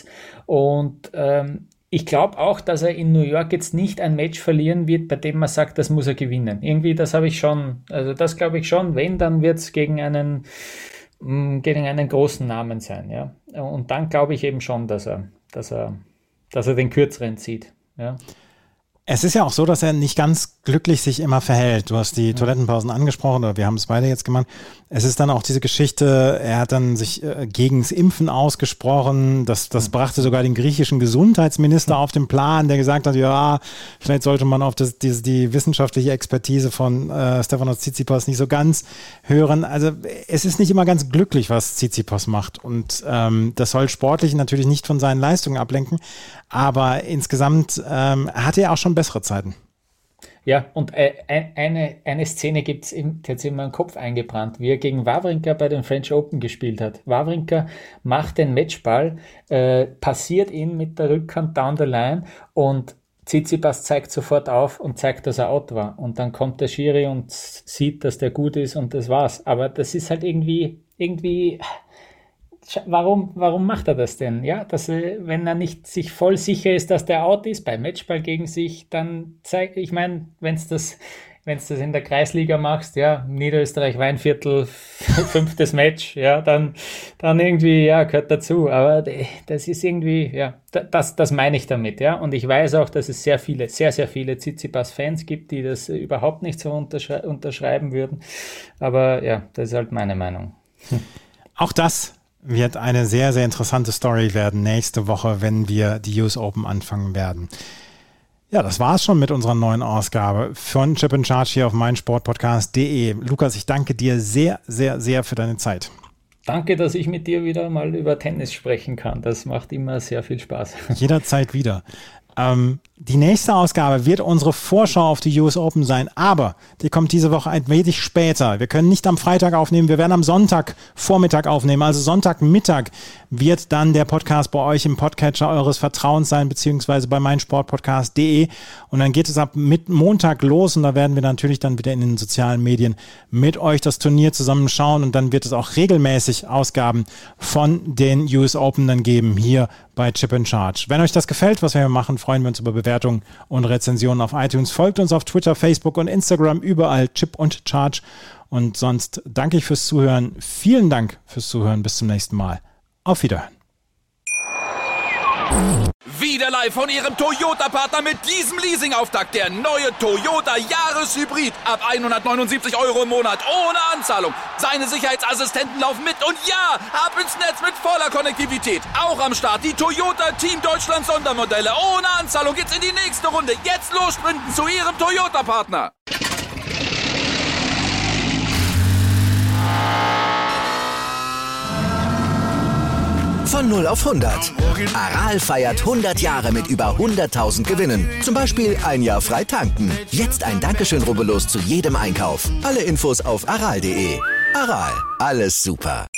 und ähm, ich glaube auch, dass er in New York jetzt nicht ein Match verlieren wird, bei dem man sagt, das muss er gewinnen. Irgendwie, das habe ich schon, also das glaube ich schon, wenn, dann wird es gegen einen mh, gegen einen großen Namen sein, ja. Und dann glaube ich eben schon, dass er, dass er, dass er den kürzeren zieht, ja. Es ist ja auch so, dass er nicht ganz glücklich sich immer verhält. Du hast die Toilettenpausen angesprochen, oder wir haben es beide jetzt gemacht. Es ist dann auch diese Geschichte, er hat dann sich äh, gegen das Impfen ausgesprochen. Das, das brachte sogar den griechischen Gesundheitsminister auf den Plan, der gesagt hat, ja, vielleicht sollte man auf das, die, die wissenschaftliche Expertise von äh, Stefanos Tsitsipas nicht so ganz hören. Also es ist nicht immer ganz glücklich, was Tsitsipas macht. Und ähm, das soll sportlich natürlich nicht von seinen Leistungen ablenken. Aber insgesamt ähm, hatte er auch schon bessere Zeiten. Ja, und eine, eine Szene gibt's im, die hat sich in meinen Kopf eingebrannt, wie er gegen Wawrinka bei den French Open gespielt hat. Wawrinka macht den Matchball, äh, passiert ihn mit der Rückhand down the line und Tsitsipas zeigt sofort auf und zeigt, dass er out war. Und dann kommt der Schiri und sieht, dass der gut ist und das war's. Aber das ist halt irgendwie, irgendwie... Warum, warum macht er das denn? Ja, dass er, wenn er nicht sich voll sicher ist, dass der out ist, beim Matchball gegen sich, dann zeigt, ich meine, wenn es das, wenn es das in der Kreisliga machst, ja, Niederösterreich, Weinviertel, fünftes Match, ja, dann, dann irgendwie, ja, gehört dazu. Aber das ist irgendwie, ja, das, das meine ich damit, ja. Und ich weiß auch, dass es sehr viele, sehr, sehr viele Tsitsipas-Fans gibt, die das überhaupt nicht so unterschrei- unterschreiben würden. Aber ja, das ist halt meine Meinung. Hm. Auch das wird eine sehr, sehr interessante Story werden nächste Woche, wenn wir die U S Open anfangen werden. Ja, das war's schon mit unserer neuen Ausgabe von Chip and Charge hier auf meinsportpodcast punkt de. Lukas, ich danke dir sehr, sehr, sehr für deine Zeit. Danke, dass ich mit dir wieder mal über Tennis sprechen kann. Das macht immer sehr viel Spaß. Jederzeit wieder. Ähm, die nächste Ausgabe wird unsere Vorschau auf die U S Open sein, aber die kommt diese Woche ein wenig später. Wir können nicht am Freitag aufnehmen, wir werden am Sonntagvormittag aufnehmen, also Sonntagmittag wird dann der Podcast bei euch im Podcatcher eures Vertrauens sein, beziehungsweise bei meinsportpodcast punkt de, und dann geht es ab mit Montag los und da werden wir natürlich dann wieder in den sozialen Medien mit euch das Turnier zusammenschauen und dann wird es auch regelmäßig Ausgaben von den U S Open dann geben, hier bei Chip and Charge. Wenn euch das gefällt, was wir hier machen, freuen wir uns über Bewertungen und Rezensionen auf iTunes. Folgt uns auf Twitter, Facebook und Instagram, überall Chip und Charge. Und sonst danke ich fürs Zuhören. Vielen Dank fürs Zuhören. Bis zum nächsten Mal. Auf Wiederhören. Wieder live von Ihrem Toyota-Partner mit diesem Leasing-Auftakt. Der neue Toyota Jahreshybrid. Ab hundertneunundsiebzig Euro im Monat. Ohne Anzahlung. Seine Sicherheitsassistenten laufen mit. Und ja, ab ins Netz mit voller Konnektivität. Auch am Start die Toyota Team Deutschland Sondermodelle. Ohne Anzahlung geht's in die nächste Runde. Jetzt los sprinten zu Ihrem Toyota-Partner. Von null auf hundert. Aral feiert hundert Jahre mit über hunderttausend Gewinnen. Zum Beispiel ein Jahr frei tanken. Jetzt ein Dankeschön, rubbellos zu jedem Einkauf. Alle Infos auf aral punkt de. Aral, alles super.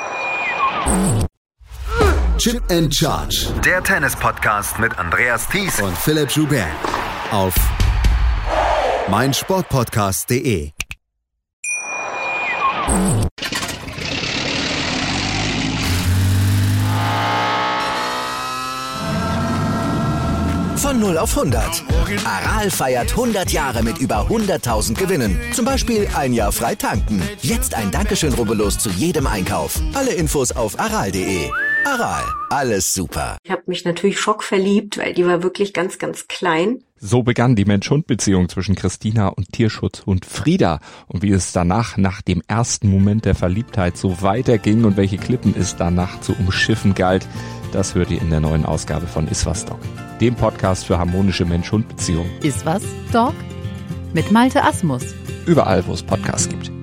Chip and Charge. Der Tennis-Podcast mit Andreas Thies und Philipp Joubert. Auf meinsportpodcast punkt de. Von null auf hundert. Aral feiert hundert Jahre mit über hunderttausend Gewinnen. Zum Beispiel ein Jahr frei tanken. Jetzt ein Dankeschön, rubbellos zu jedem Einkauf. Alle Infos auf aral punkt de. Aral, alles super. Ich habe mich natürlich schockverliebt, weil die war wirklich ganz, ganz klein. So begann die Mensch-Hund-Beziehung zwischen Christina und Tierschutzhund Frieda. Und wie es danach, nach dem ersten Moment der Verliebtheit, so weiterging und welche Klippen es danach zu umschiffen galt, das hört ihr in der neuen Ausgabe von Iswas Dog, dem Podcast für harmonische Mensch-Hund-Beziehungen. Iswas Dog? Mit Malte Asmus. Überall, wo es Podcasts gibt.